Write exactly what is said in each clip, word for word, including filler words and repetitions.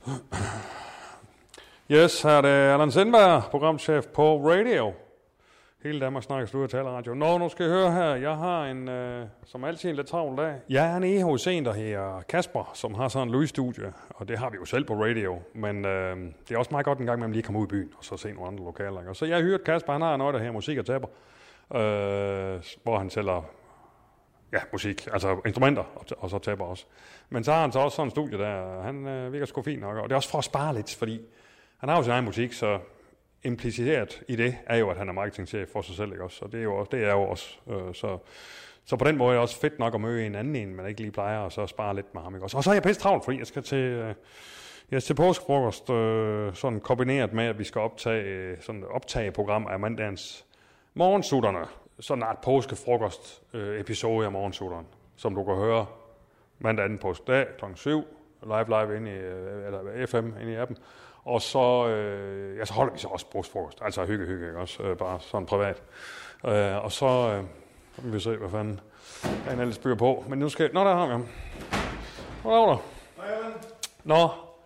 Yes, her er det Allan Sindberg, programchef på radio. Hele Danmark snakker slut af taleradio. Nå, nu skal I høre her. Jeg har en, øh, som altid, en lidt travl dag. Jeg er nede hos en, der hedder Kasper, som har sådan en lydstudie. Og det har vi jo selv på radio. Men øh, det er også meget godt en gang, man lige kommer ud i byen og så se nogle andre lokaler. Og så jeg har hørt Kasper, han har noget, der her musik og tapper. Øh, hvor han sælger ja, musik, altså instrumenter, og, og så tapper også. Men så har han så også sådan en studie der. Han øh, virker sgu fint nok. Og det er også for at spare lidt, fordi han har jo sin egen musik, så impliceret i det er jo, at han er marketingchef for sig selv, ikke også? Og det er jo også, det er jo også øh, så, så på den måde er det også fedt nok at møde en anden en, man ikke lige plejer, og så spare lidt med ham, ikke også? Og så er jeg pisse travlt, fordi jeg skal til, øh, jeg skal til påskefrokost, øh, sådan kombineret med, at vi skal optage sådan et optageprogram af mandagens morgensutterne. Sådan et påskefrokost øh, episode af morgensutteren, som du kan høre mandag anden påskedag klokken syv, live live inde i, øh, eller F M inde i appen. Og så, øh, ja, så holder vi så også påskefrokost, altså hygge, hygge, ikke også, øh, bare sådan privat. Øh, og så, øh, så kan vi se, hvad fanden han ellers bygger på. Men nu skal jeg, nå, der har vi ham. Hvad laver du? Hej, Allan. Nå,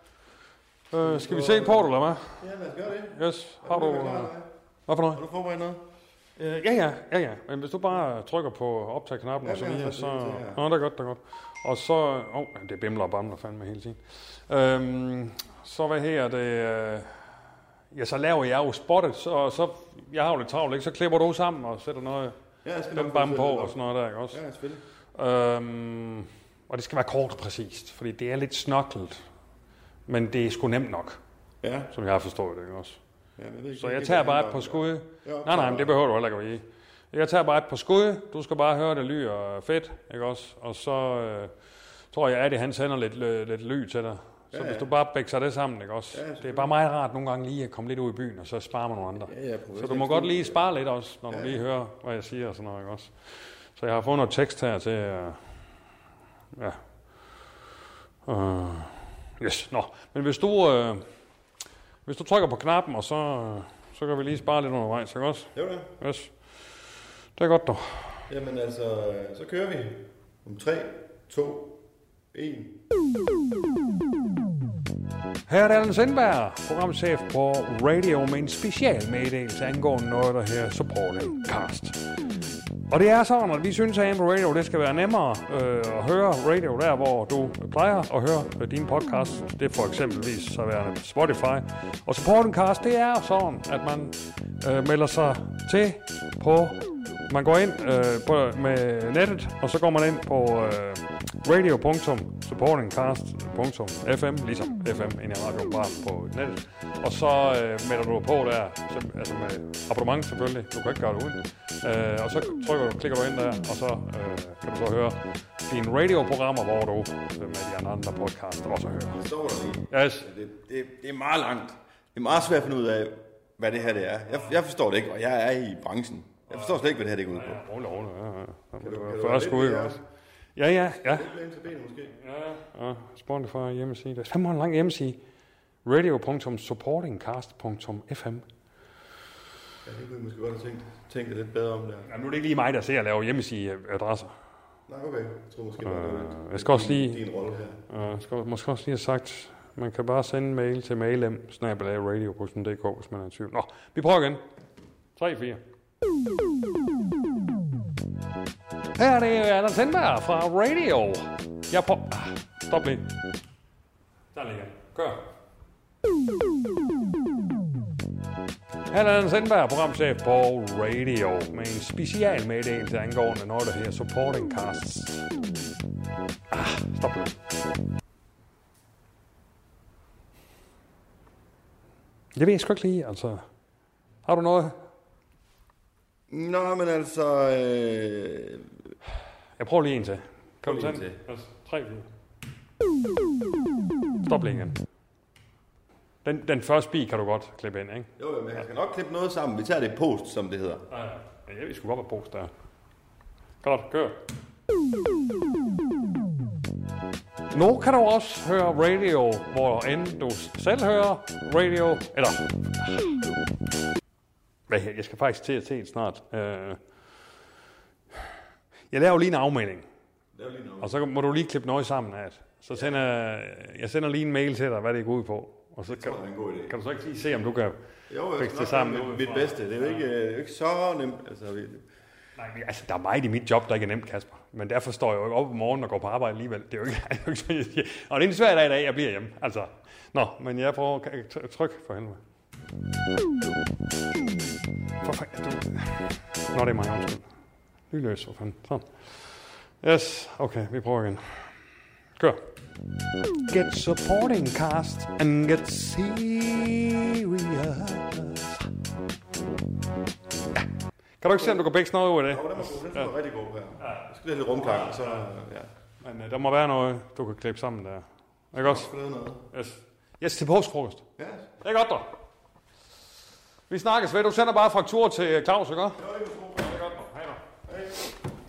øh, skal vi se på det, eller hvad? Ja, lad os gøre det. Yes, har du, øh, hvad for noget? Har du forberedt noget? Øh, ja, ja, ja, ja, men hvis du bare trykker på optag-knappen, ja, og så lige, så, nå, det er godt, det er godt. Og så, åh, oh, det bimler og bamler fandme hele tiden. Øhm, Så hvad her det? Øh, ja, så laver jeg jo spottet, så, så jeg har jo lidt travlt, ikke? Så klipper du sammen og sætter noget ja, dem bamme på og sådan noget der, ikke også? Ja, selvfølgelig. Øhm, og det skal være kort og præcist, fordi det er lidt snoklet, men det er sgu nemt nok, ja. Som jeg har forstået det, ikke også? Ja, jeg ved ikke, så jeg tager bare et par skud. Ja, nej, nej, men det behøver du heller ikke at vide. Jeg tager bare et par skud, du skal bare høre, det lyder fedt, ikke også? Og så øh, tror jeg, at det han sender lidt, lidt, lidt ly til dig. Så ja, ja. Hvis du bare bækker det sammen, ikke også? Ja, det er bare meget rart nogle gange lige at komme lidt ud i byen, og så sparer man nogle andre. Ja, ja, så du må godt lige spare lidt også, når ja, du lige hører, hvad jeg siger og sådan noget, ikke også? Så jeg har fået noget tekst her til, uh, ja. Uh, yes, nå. Men hvis du, uh, hvis du trykker på knappen, og så, uh, så kan vi lige spare lidt undervejs, ikke også? Jo, det. Yes. Det er godt, dog. Jamen altså, så kører vi om tre, to, en. Her er Allan Sindberg, programchef på radio med en special meddelelse angående noget, der her supporting cast. Og det er sådan, at vi synes, at på radio det skal være nemmere øh, at høre radio der, hvor du plejer at høre dine podcasts. Det er for eksempelvis så være Spotify. Og supporting cast, det er sådan, at man øh, melder sig til på... Man går ind øh, på, med nettet, og så går man ind på øh, radio punktum supportingcast punktum f m, ligesom F M ind i radioen bare på nettet. Og så øh, melder du på der, så, altså med abonnement selvfølgelig, du kan ikke gøre det uden. Øh, og så trykker du, klikker du ind der, og så øh, kan du så høre dine radioprogrammer, hvor du øh, med de andre podcasts også hører. Det står der lige. Yes. Det, det, det er meget langt. Det er meget svært at finde ud af, hvad det her det er. Jeg, jeg forstår det ikke, og jeg er i branchen. Jeg forstår slet ikke, hvad det her det går ud på. Ja, rolig, rolig. Ja, ja. Kan du, kan Først skud, ikke også? Ja, ja, ja. Benet, måske? Ja, ja. Spotify hjemmeside. Det er fem måneder lang hjemmeside. radio punktum supportingcast punktum f m. Ja, det kunne jeg måske godt have tænkt, tænkt lidt bedre om der. Ja, nu er det ikke lige mig, der ser at lave hjemmesideadresser. Nej, okay. Jeg tror måske, det var uh, Jeg skal også lige... Din rolle her. Uh, jeg skal måske også lige have sagt, man kan bare sende en mail til mailem snabel-a radio punktum d k, hvis man er i tvivl. Nå, vi prøver igen. tre fire. Her er det Allan Sindberg fra radio. Jeg prøver... Ah, stop lige. Der ligger. Kør. Her er Allan Sindberg, programchef på radio, med en special meddelelse angående noget, der her supporting casts. Ah, stop lige. Jeg ved sgu ikke lige, altså... Har du noget... Nå, men altså... Øh... Jeg prøver lige en til. Kan du tage den? Altså, tre, fire. Stop lige igen. Den, den første bil kan du godt klippe ind, ikke? Jo, men jeg skal nok klippe noget sammen. Vi tager det post, som det hedder. Ja, ja. Jeg ved sgu godt, hvad post der er. Godt, kør. Nu kan du også høre radio, hvor end du selv hører radio, eller... Hvad her? Jeg skal faktisk til at se det snart. Uh... Jeg laver lige en afmelding. Lav lige en afmelding. Og så må du lige klippe noget sammen af det. Så sender jeg sender lige en mail til dig, hvad det går ud på. Og så kan, det er en god idé. Kan du så ikke lige se, om du kan jo, fikse det sammen? Jo, mit bedste. Det er jo ikke, øh, ikke så nemt. Altså, vi... Nej, altså, der er meget i mit job, der ikke er nemt, Kasper. Men derfor står jeg jo ikke op om morgenen og går på arbejde alligevel. Det er jo ikke, det er jo ikke sådan, jeg siger. Og det er en svær dag i dag, jeg bliver hjemme. Altså, nå, men jeg prøver at trykke for helvede. For fanden, du... Nå, det er mig, undskyld. Lydløs, for fanden. Sådan. Yes, okay, vi prøver igen. Kør. Get supporting cast and get serious. Ja. Kan du ikke se, om du kan bække noget ud af det? Jo, den var, den var rigtig god her. Ja. Jeg skal have lidt rumklang, så... Ja. Men uh, der må være noget, du kan klippe sammen der. Ikke også? Noget. Yes. Yes, til påskefrokost. Ja. Det er godt, da. Vi snakkes ved. Du sender bare fraktur til Claus, ikke? Jo, det er godt, da. Hej da. Hej.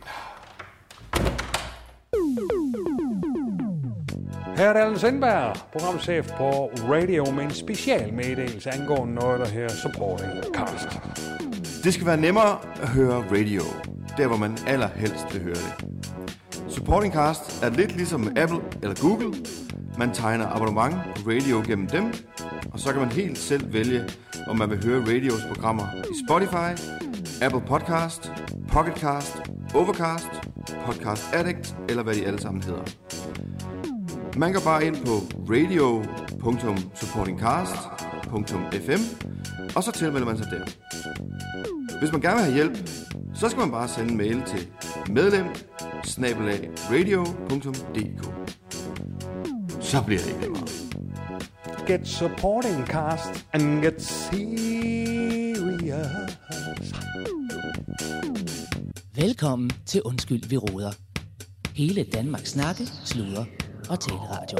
Her er det Allan Sindberg, programchef på Radio med en special meddelelse angående noget, der her Supporting Cast. Det skal være nemmere at høre radio, der hvor man allerhelst vil høre det. Supporting Cast er lidt ligesom Apple eller Google. Man tegner abonnement på radio gennem dem, og så kan man helt selv vælge, om man vil høre radios programmer i Spotify, Apple Podcast, Pocketcast, Overcast, Podcast Addict eller hvad de alle sammen hedder. Man går bare ind på radio punktum supportingcast punktum f m, og så tilmelder man sig der. Hvis man gerne vil have hjælp, så skal man bare sende en mail til medlem bindestreg radio punktum d k. Så bliver det ikke nemmere. Get supporting cast and get serious. Velkommen til Undskyld, vi råder. Hele Danmarks snakke, sludre og taleradio.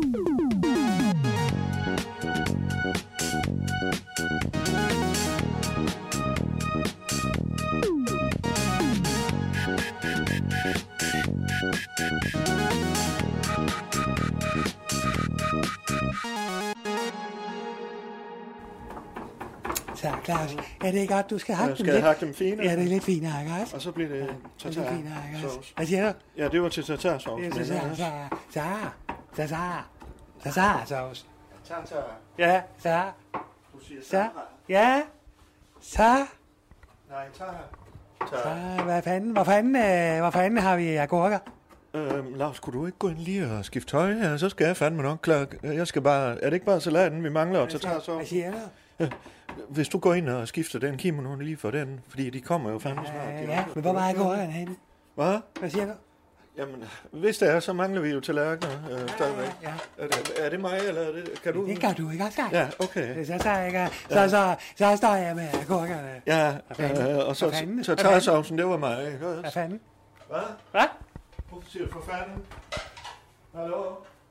Så, Claus, er det ikke godt, du skal hakke ja, dem skal lidt? jeg hakke dem finere? Ja, det er lidt finere, ikke også? Og så bliver det ja, tartar sauce. Hvad siger du? Ja, det var til tartar-sauce. Det er tartar, tartar, tartar, tartar-sauce. Tartar. Ja, så. Du siger Så. tartar. Ja. Så. Nej, tartar. Så, hvad fanden, hvor fanden, øh, hvor fanden har vi agurker? Øhm, Lars, kunne du ikke gå ind lige og skifte tøj her? Så skal jeg fandme nok klar. Jeg skal bare... Er det ikke bare salaten, vi mangler og tartar-sauce? Hvad siger du? Hvis du går ind og skifter den, Kim, lige for den, fordi de kommer jo fandme snart. Ja, ja, men hvor meget agurkerne henne? Hvad? Hvad siger du? Jamen, hvis det er, så mangler vi jo tallerkener øh, stadigvæk. Ja, ja. Er, det, er det mig, eller er det, kan du? Det gør du ikke også, Claus? Ja, okay. Så, så, ikke, så, så, så står jeg med agurkerne. Ja, øh, og så tartar-saucen, det var mig, ikke også? Hvad fanden? Hvad? Hvad? Hvorfor siger du for fanden? Hallo?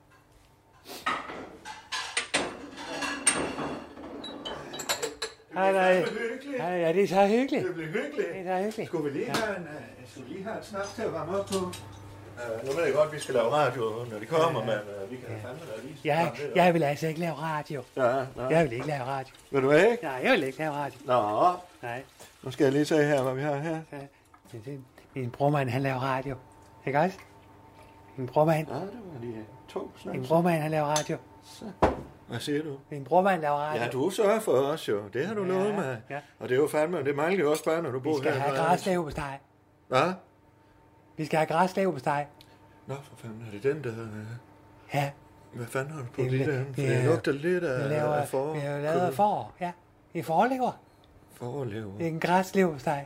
Hej, nej. Hej, ja, det er så hyggeligt. Det bliver hyggeligt. Det er så hyggeligt. Skulle vi lige have en, uh, skulle vi lige have et snaps til at varme op på? Uh, nu ved jeg godt, at vi skal lave radio, når de kommer, ja, men uh, vi kan ja. fandme da lige jeg, jeg vil altså ikke lave radio. Ja, jeg vil ikke lave radio. Vil du ikke? Nej, jeg vil ikke lave radio. Nå. Nej. Nu skal jeg lige se her, hvad vi har her. Ja. Min brormand, han laver radio. Ikke også? Min brormand. Ja, det var lige to snaps. Min brormand, han laver radio. Så. Hvad siger du? Min brormand laver radio. Ja, du sørger for os jo. Det har du ja, lovet mig. Ja. Og det er jo fandme, det mangler jo også bare, når du bor her. Vi skal her, have græslæve på steg. Hvad? Vi skal have græslæve på steg. Nå, for fanden, er det den, der... Ja. Hvad fanden har du på det, det der? For det lugter lidt af, laver, af for. Vi har jo lavet for, ja. Det er forlever. Forlever? Det er en græslæve på steg.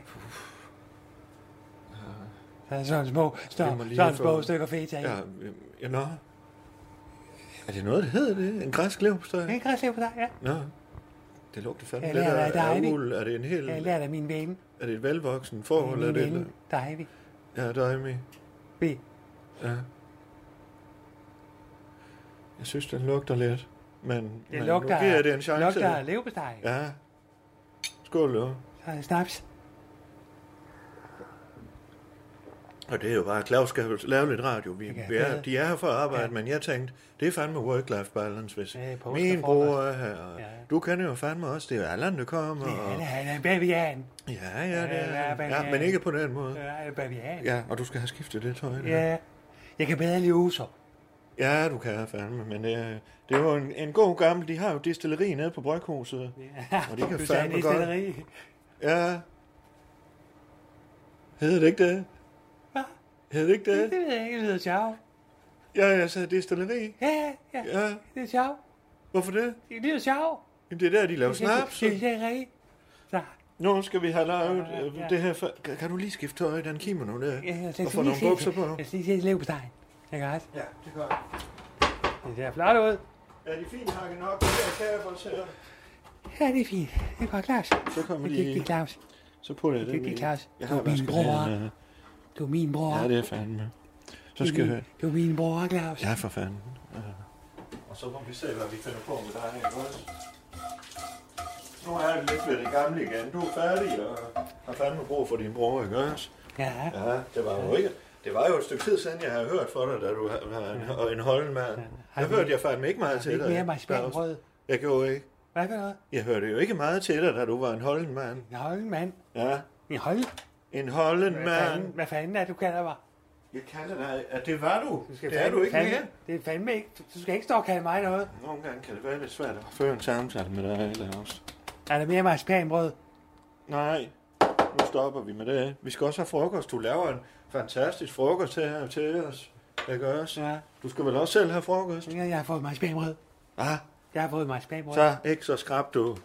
Ja. Der er sådan små, sådan, sådan små stykker feta i. Ja, ja, nå. Er det noget, det hedder det? En græsk leverpostej? En græsk leverpostej, ja. Nå. Det lugter fandme lidt af, af uld. Er det en hel... Jeg lærte af min ven. Er det et velvoksen forhold? Det er min ven, Davy. Ja, Davy. B. Ja. Jeg synes, den lugter lidt. Men, det men lugter, nu giver det en chance. Det lugter af leverpostej. Ja. Skål, jo. Så er det snaps. Og det er jo bare, Claus skal jo lave lidt radio. Vi, vi er, de er her for at arbejde, ja. Men jeg tænkte, det er fandme work-life balance, hvis ja, min bror er her. Ja. Du kender jo fandme også, det er jo Allan, der kommer. Det er, og... han er en bavian. Ja, ja, det er, ja, men ikke på den måde. Ja, en bavian. Ja, og du skal have skiftet det tøj. Der. Ja, jeg kan bedre lide user. Ja, du kan fandme, men det, det er jo en, en god gammel, de har jo distilleri nede på Bryghuset. Ja, og de kan du sagde fandme godt. distilleri. Ja. Hedder det ikke det? Hvad? Hedder det ikke det? Det ved jeg ikke, det hedder sjov. Ja, jeg sagde distilleri. Ja, ja, ja, Ja. det er sjov. Hvorfor det? Det lyder sjov. Jamen, det er der, de laver snaps. Det er distilleri. Så. Nu skal vi have lavet Ja, øh, ja. det her. For... Kan du lige skifte tøj i den kimono der? Ja, jeg og få nogle bukser på? Jeg skal lige se lev på dig. Ikke også? Ja, det gør jeg. Det ser flot ud. Er de fint hakket nok, det her kære her? Ja, det er fint. Det er godt, Claus. Så kommer Det er de... det, Claus. Så putter jeg Det det er det, i. Claus. Jeg Du har er min vasket bror. hænderne. Du er min bror. Ja, det er fandme. Så skal du, jeg... du er min bror, Claus. Ja, for fanden. Ja. Og så må vi se, hvad vi finder på med dig, ikke også? Nu er jeg lidt ved det gamle igen. Du er færdig og har fandme brug for din bror, ikke også? Ja. Ja, det var jo ikke... Det var jo et stykke tid siden, jeg havde hørt for dig, da du var en, en holdenmand. Har Jeg vi- hørte jeg fandme ikke meget Det til er ikke dig. mere marcipanbrød. Jeg gjorde ikke. Hvad for noget? Jeg hørte jo ikke meget til dig, da du var en holdenmand. En holdenmand. Ja, En hold? en Hvad holdenmand. fanden, hvad fanden er det, du kalder mig? Jeg kalder dig, at det var du. Du skal Det er fandme- du ikke fandme- mere. Det er fandme ikke. Du skal ikke stå og kalde mig noget. Nogle gange kan det være lidt svært at føre en samtale med dig, eller også. Er der mere marcipanbrød? Nej, nu stopper vi med det. Vi skal også have frokost. Du laver en fantastisk frokost her til os. Ikke også? Ja. Du skal vel også selv have frokost? Ja, jeg har fået marcipanbrød. Ah, Jeg har fået marcipanbrød. så ikke så skrab du.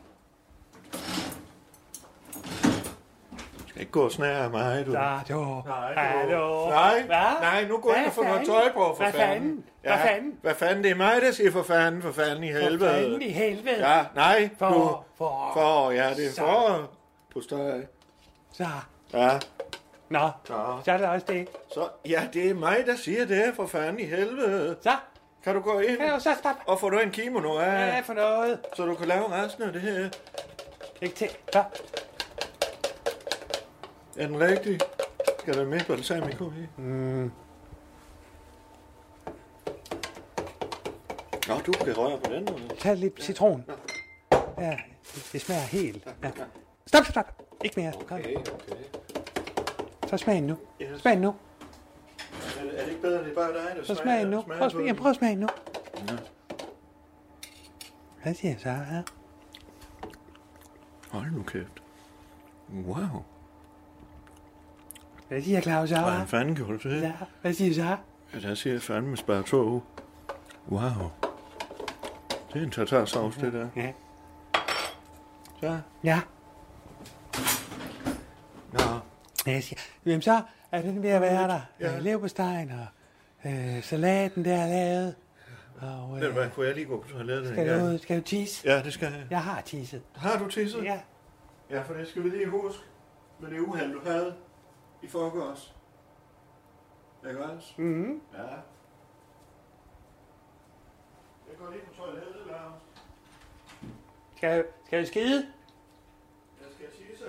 Du skal ikke gå og snære af mig, du. Ja, du. Nej, Ja, du. du. Nej, Hvad? nej, nu går jeg Hvad og får noget fanden? tøj på, for Hvad fanden? Hvad fanden? Hvad fanden? Det er mig, der siger for fanden, for fanden i helvede. For fanden i helvede. Ja, nej, For, du. for, For, ja, det er Så. for på støj. Så. Ja, Nå, så. så er det også det. Så, ja, det er mig, der siger det, for fanden i helvede. Så Kan du gå ind kan jeg jo så stoppe. og få du en kimono af, Hvad er for noget? så du kan lave resten af det her? Ikke til. Så. Er den rigtig? Skal der med balsamico i? Mm. Nå, du kan røre på den måde. Tag lidt citron. Ja, det smager helt. Ja. Stop, stop. Ikke mere. Kom. Okay, okay. Så smag den nu. Yes. Smag den nu. Er, er det ikke bedre, det er bare dig, der Så smag den nu. smager Prøv at på smage, den? prøv at smage den nu. Ja. Hvad siger jeg så? Ja? Hold nu kæft. Wow. Hvad siger Claus så? Hvordan fanden gjorde du det? Ja, hvad siger du så? Ja, der siger jeg fandme spare to. Wow. Det er en tartarsauce, det der. Ja. Så. Ja. Nå. Ja, jeg siger, jamen så er den ved at være der. Ja. Ja. Leverpostejn og øh, salaten der er lavet. Og, Ved du øh, hvad, kunne jeg lige gå på toilettet en skal, gang? du, skal du tisse? Ja, det skal jeg. Jeg har tisset. Har du tisset? Ja. Ja, for det skal vi lige huske. Med det uheld, du havde i forgårs. Ikke også? Mm-hmm. Ja. Jeg går lige på toilettet, Lars. Skal, skal du skide? Jeg skal tisse.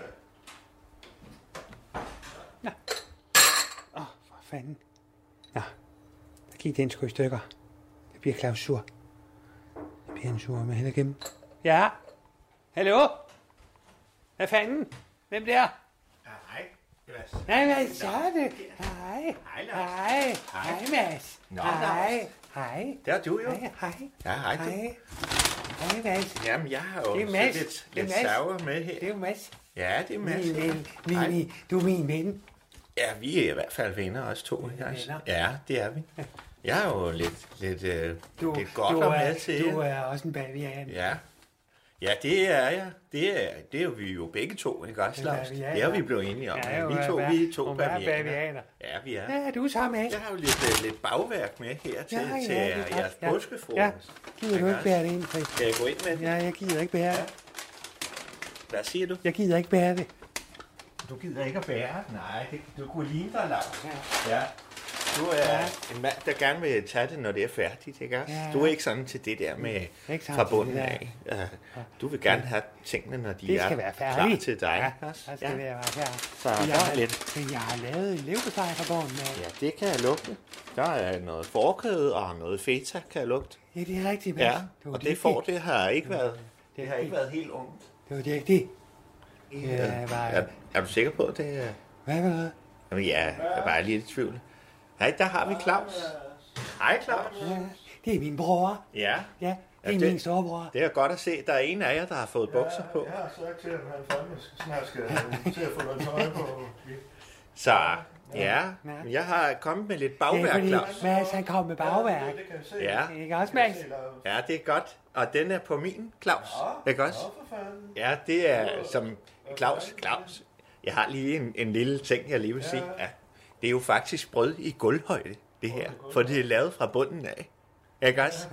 Åh, oh, for fanden. Nå, der gik den sgu i stykker. Det bliver Claus sur. Det bliver en sur med hende igennem. Ja? Hallo? Hvad fanden? Hvem der? Ja, hej. Mads. Nej, hvad så er det? Hej. Hej, Lars. Hej. Hej, Mads. Nå, Hej. Hej. Det er du jo. Hej. Hej. Ja, hej du. Hej. Hej, Mads. Jamen, jeg har jo Det er så Mads. lidt, Det er lidt Mads. sauer med her. Det er jo Mads. Ja, det er Mads. Min ven. Min, Hej. min, du er min ven. Ja, vi er i hvert fald venner, os to. Ikke? venner. Ja, det er vi. Jeg er jo lidt, lidt, øh, Du, lidt godt du, og er, med til. du er også en bavian. Ja. Ja, det er jeg. Det er, det er jo vi jo begge to, ikke også, Lars? bavianer. Det har vi blevet enige om. Ja, jo, vi to, hvad- vi er to og hvad er bavianer. bavianer? Ja, vi er. Ja, du tager med. Jeg har jo lidt, øh, lidt bagværk med her til, Ja, ja, til det er godt. jeres Ja. påskefrokost. Ja, gider du ikke også? bære det ind, Fris? Skal jeg gå ind med det? Ja, jeg gider ikke bære det. Hvad siger du? Jeg gider ikke bære det. Du gider ikke at bære? Nej, det, du kunne ligne dig, Lars. Ja. Du er Ja. en mand, der gerne vil tage det, når det er færdigt, ikke også? Ja. Du er ikke sådan til det der med Ikke sådan fra til bunden det der. af. Ja. Du vil gerne have tingene, når de Det er skal være klar færdigt. til dig. Ja, også? det skal Ja. være færdigt. Så Men der jeg, er lidt. men jeg har lavet en leverpostej fra bunden af. Ja, det kan jeg lugte. Der er noget forkæde og noget feta, kan jeg lugte. Ja, det er rigtigt, Mads. Ja, var og det vigtigt. får det har ikke været, det har det. ikke været helt ungt. Det var det, det. Ja, var, Er, er du sikker på, at det er... hvad var det? Jamen, ja, jeg er bare lidt i tvivl. Nej, der har vi Claus. Hej, Claus. Ja, det er min bror. Ja. Ja, det er Ja, min det- storebror. Det er godt at se. Der er en af jer, der har fået bukser på. Jeg har sagt til, at han fandme snart skal til at få noget tøj på. Så ja, men jeg har kommet med lidt Det bagværk, er fordi, Claus. Mads han kom med bagværk. Det kan jeg se. Ja, Ikke også, Mads? ja, det er godt. Og den er på min, Claus. Ikke også? For fanden. Ja, det er som... Claus, Claus. Jeg har lige en, en lille ting, jeg lige vil sige. Ja, det er jo faktisk brød i gulvhøjde, det her. For det er lavet fra bunden af. Ikke også?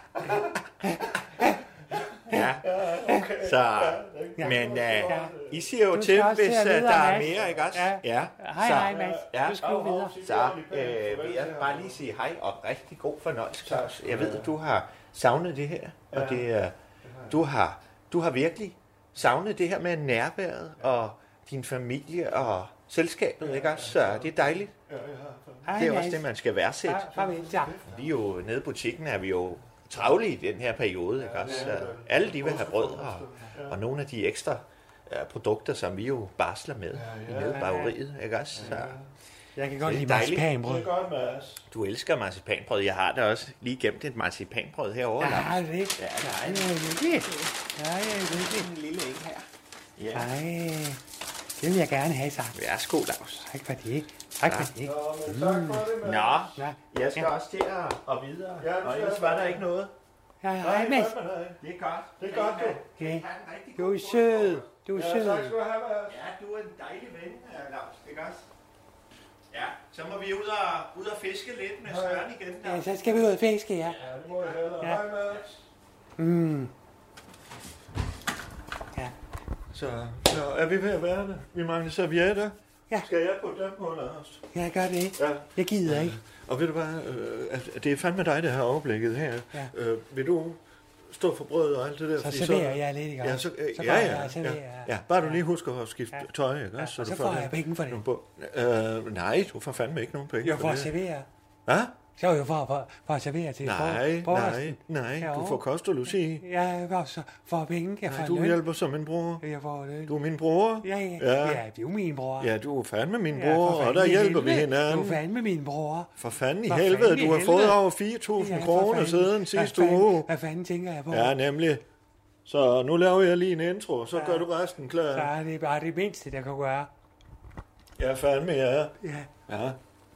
Ja. Så, men uh, I siger jo Du til, skal også hvis til at uh, videre, der er Mads. mere, ikke også? Ja. Ja. Hej, Så- hej, Mads. Ja. Du skal jo videre. Så øh, vil jeg bare lige sige hej og rigtig god fornøjelse, Claus. Jeg ved, at du har savnet det her, og det er, du har, du har virkelig savnet det her med nærværet og din familie og selskabet, ikke også? Så det er dejligt. Hej, Det er også Mads. det, man skal værdsætte. Ja, farvel, så. Vi er jo nede i butikken, er vi jo travle i den her periode, ikke også? Så alle de vil have brød og, og nogle af de ekstra uh, produkter, som vi jo barsler med i nede i bageriet, ikke også? Så Jeg kan godt Det er lide dejligt. marcipanbrød. Det er godt, Mads. du elsker marcipanbrød. Jeg har da også lige gemt et marcipanbrød herovre. Ja, Lars. har du det? Ja, Ja, der er det er hyggeligt. Ja, det er hyggeligt. en lille en her. Ja. Ej, det vil jeg gerne have sagt. Værsgo, Lars. Tak for det. Tak for det. Nå, men tak for det, Mads. Nå, Ja, jeg skal Ja. også til at, og videre. Ja, du Og skal. ellers var der ikke noget. ja, hej, Mads. Det er godt. Det er godt, du. Okay. Ha' en rigtig Du god er sød. Du er Ja, sød. tak skal du have, Mads. Ja, du er en dejlig ven, Lars, ikke også? Ja, så må vi ud og, ud og fiske lidt med Søren igen. Der. Ja, så skal vi ud og fiske, ja. Ja, det må jeg hellere. Ja. Hej, Mads. Mm. Ja. Så, så er vi ved at være der. Vi mangler servietter. Ja. Skal jeg på dem på, Lars? Jeg gør det. Ja. Jeg gider ikke. Og ved du hvad, øh, at det er fandme dig, der har overblikket her. Ja. Øh, vil du stå for brød og alt det der? Så Fordi serverer jeg lidt, ikke Ja, også? så, øh, Så ja, går ja, jeg og ja, serverer. ja. Bare du lige husker at skifte Ja. tøj, ikke Ja, også? og så du får det- jeg penge for det. nogle bo- Øh, nej, du får fandme ikke nogen penge Jeg for får at det. servere. Hvad? Så er jeg jo for, for, for at servere til Nej, for, nej, nej, du får kost og logi. Jeg får så for penge. Jeg Nej, får du løn. hjælper som en bror. Jeg får løn. Du er min bror. Ja, ja, Ja. ja. Ja, det er jo min bror. Ja, du er fandme min Ja, bror, for og fanden der i hjælper vi helvede. hinanden. Du er fandme min bror. For fanden i For helvede, fanden i du har fået helvede. over fire tusind Ja, for kroner fanden. siden Hvad sidste fanden- uge. Hvad fanden tænker jeg på? Ja, nemlig. Så nu laver jeg lige en intro, så Ja. gør du resten Så klar. er det bare det mindste, der kan gøre. Ja, fandme, ja. Ja. Ja.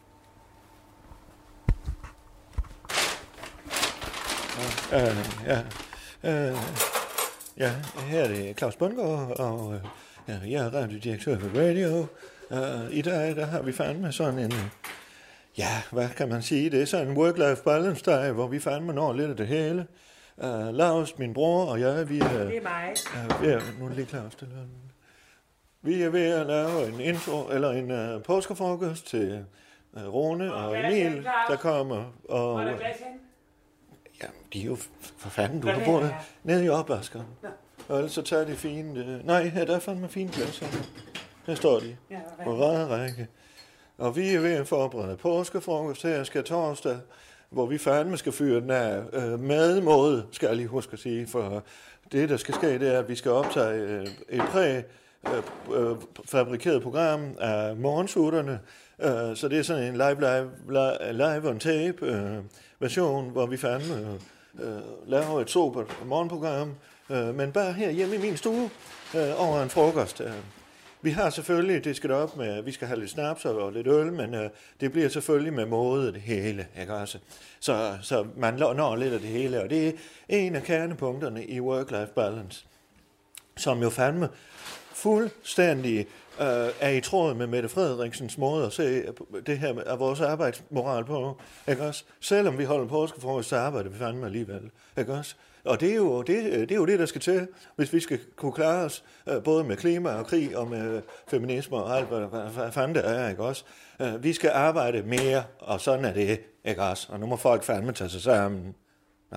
Ja, ja. Øh, ja, her er det Claus Bundgaard, og øh, ja, jeg er radiodirektør ved Radio. Uh, I dag der har vi fandme sådan en, ja, hvad kan man sige, det er sådan en work-life balance dag, hvor vi fandme når lidt af det hele. Uh, Lars, min bror, og jeg, vi er, Det er mig. er ved at, nu er det lige Claus, det løn. Vi er ved at lave en intro, eller en uh, påskefrokost til uh, Rune og Emil, der kommer, og Hvor er der plads hen? ja, de er jo f- for fanden, du Hvad har er boet det her? nede i opvaskeren. Og ellers så tager de fine, uh, nej, her der er fandme fine pladser. Her står de. Ja, hvad? På række række. Og vi er ved at forberede påskefrokost her, skal torsdag, hvor vi fandme skal fyre den af øh, madmåde, skal jeg lige huske at sige, for det, der skal ske, det er, at vi skal optage øh, et præ øh, øh, fabrikeret program af morgensutterne, øh, så det er sådan en live, live, live, live on tape øh, version, hvor vi fandme øh, laver et super morgenprogram, øh, men bare her hjemme i min stue, øh, over en frokost. Øh. Vi har selvfølgelig, det skal det op med, vi skal have lidt snaps og lidt øl, men øh, det bliver selvfølgelig med måde det hele, ikke også? Så, så man når lidt af det hele, og det er en af kernepunkterne i work-life balance, som jo fandme fuldstændig øh, er i tråd med Mette Frederiksens måde at se det her af vores arbejdsmoral på, ikke også? Selvom vi holder påskefrokost, så arbejder vi fandme alligevel, ikke også? Og det er, jo, det, det er jo det, der skal til, hvis vi skal kunne klare os, øh, både med klima og krig og med feminisme og alt, hvad, hvad, hvad fanden det er, ikke også? Øh, vi skal arbejde mere, og sådan er det, ikke også? Og nu må folk fandme tage sig sammen. Nå.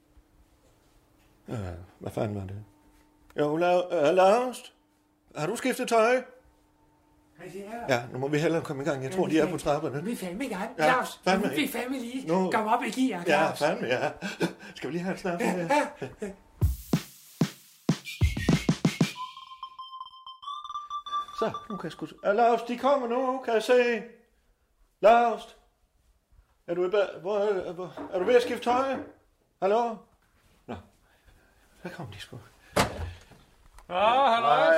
Øh, hvad fanden var det? Jo, la- uh, Lars, har du skiftet tøj? Hvad siger jeg? Ja, nu må vi hellere komme i gang. Jeg tror, de er på trapperne. Vi er fandme i gang. Ja, Claus, fandme. nu er vi fandme lige. Nu- Kom op i gear, Ja, Claus. fandme, ja. Skal vi lige have en snart? Ja. Så, nu kan jeg sgu... Ja, Lars, de kommer nu, kan jeg se. Lars. Er du, ba- hvor er, hvor, er du ved at skifte tøj? Hallo? Nå. Hvad kom de sgu? Ja, halløj.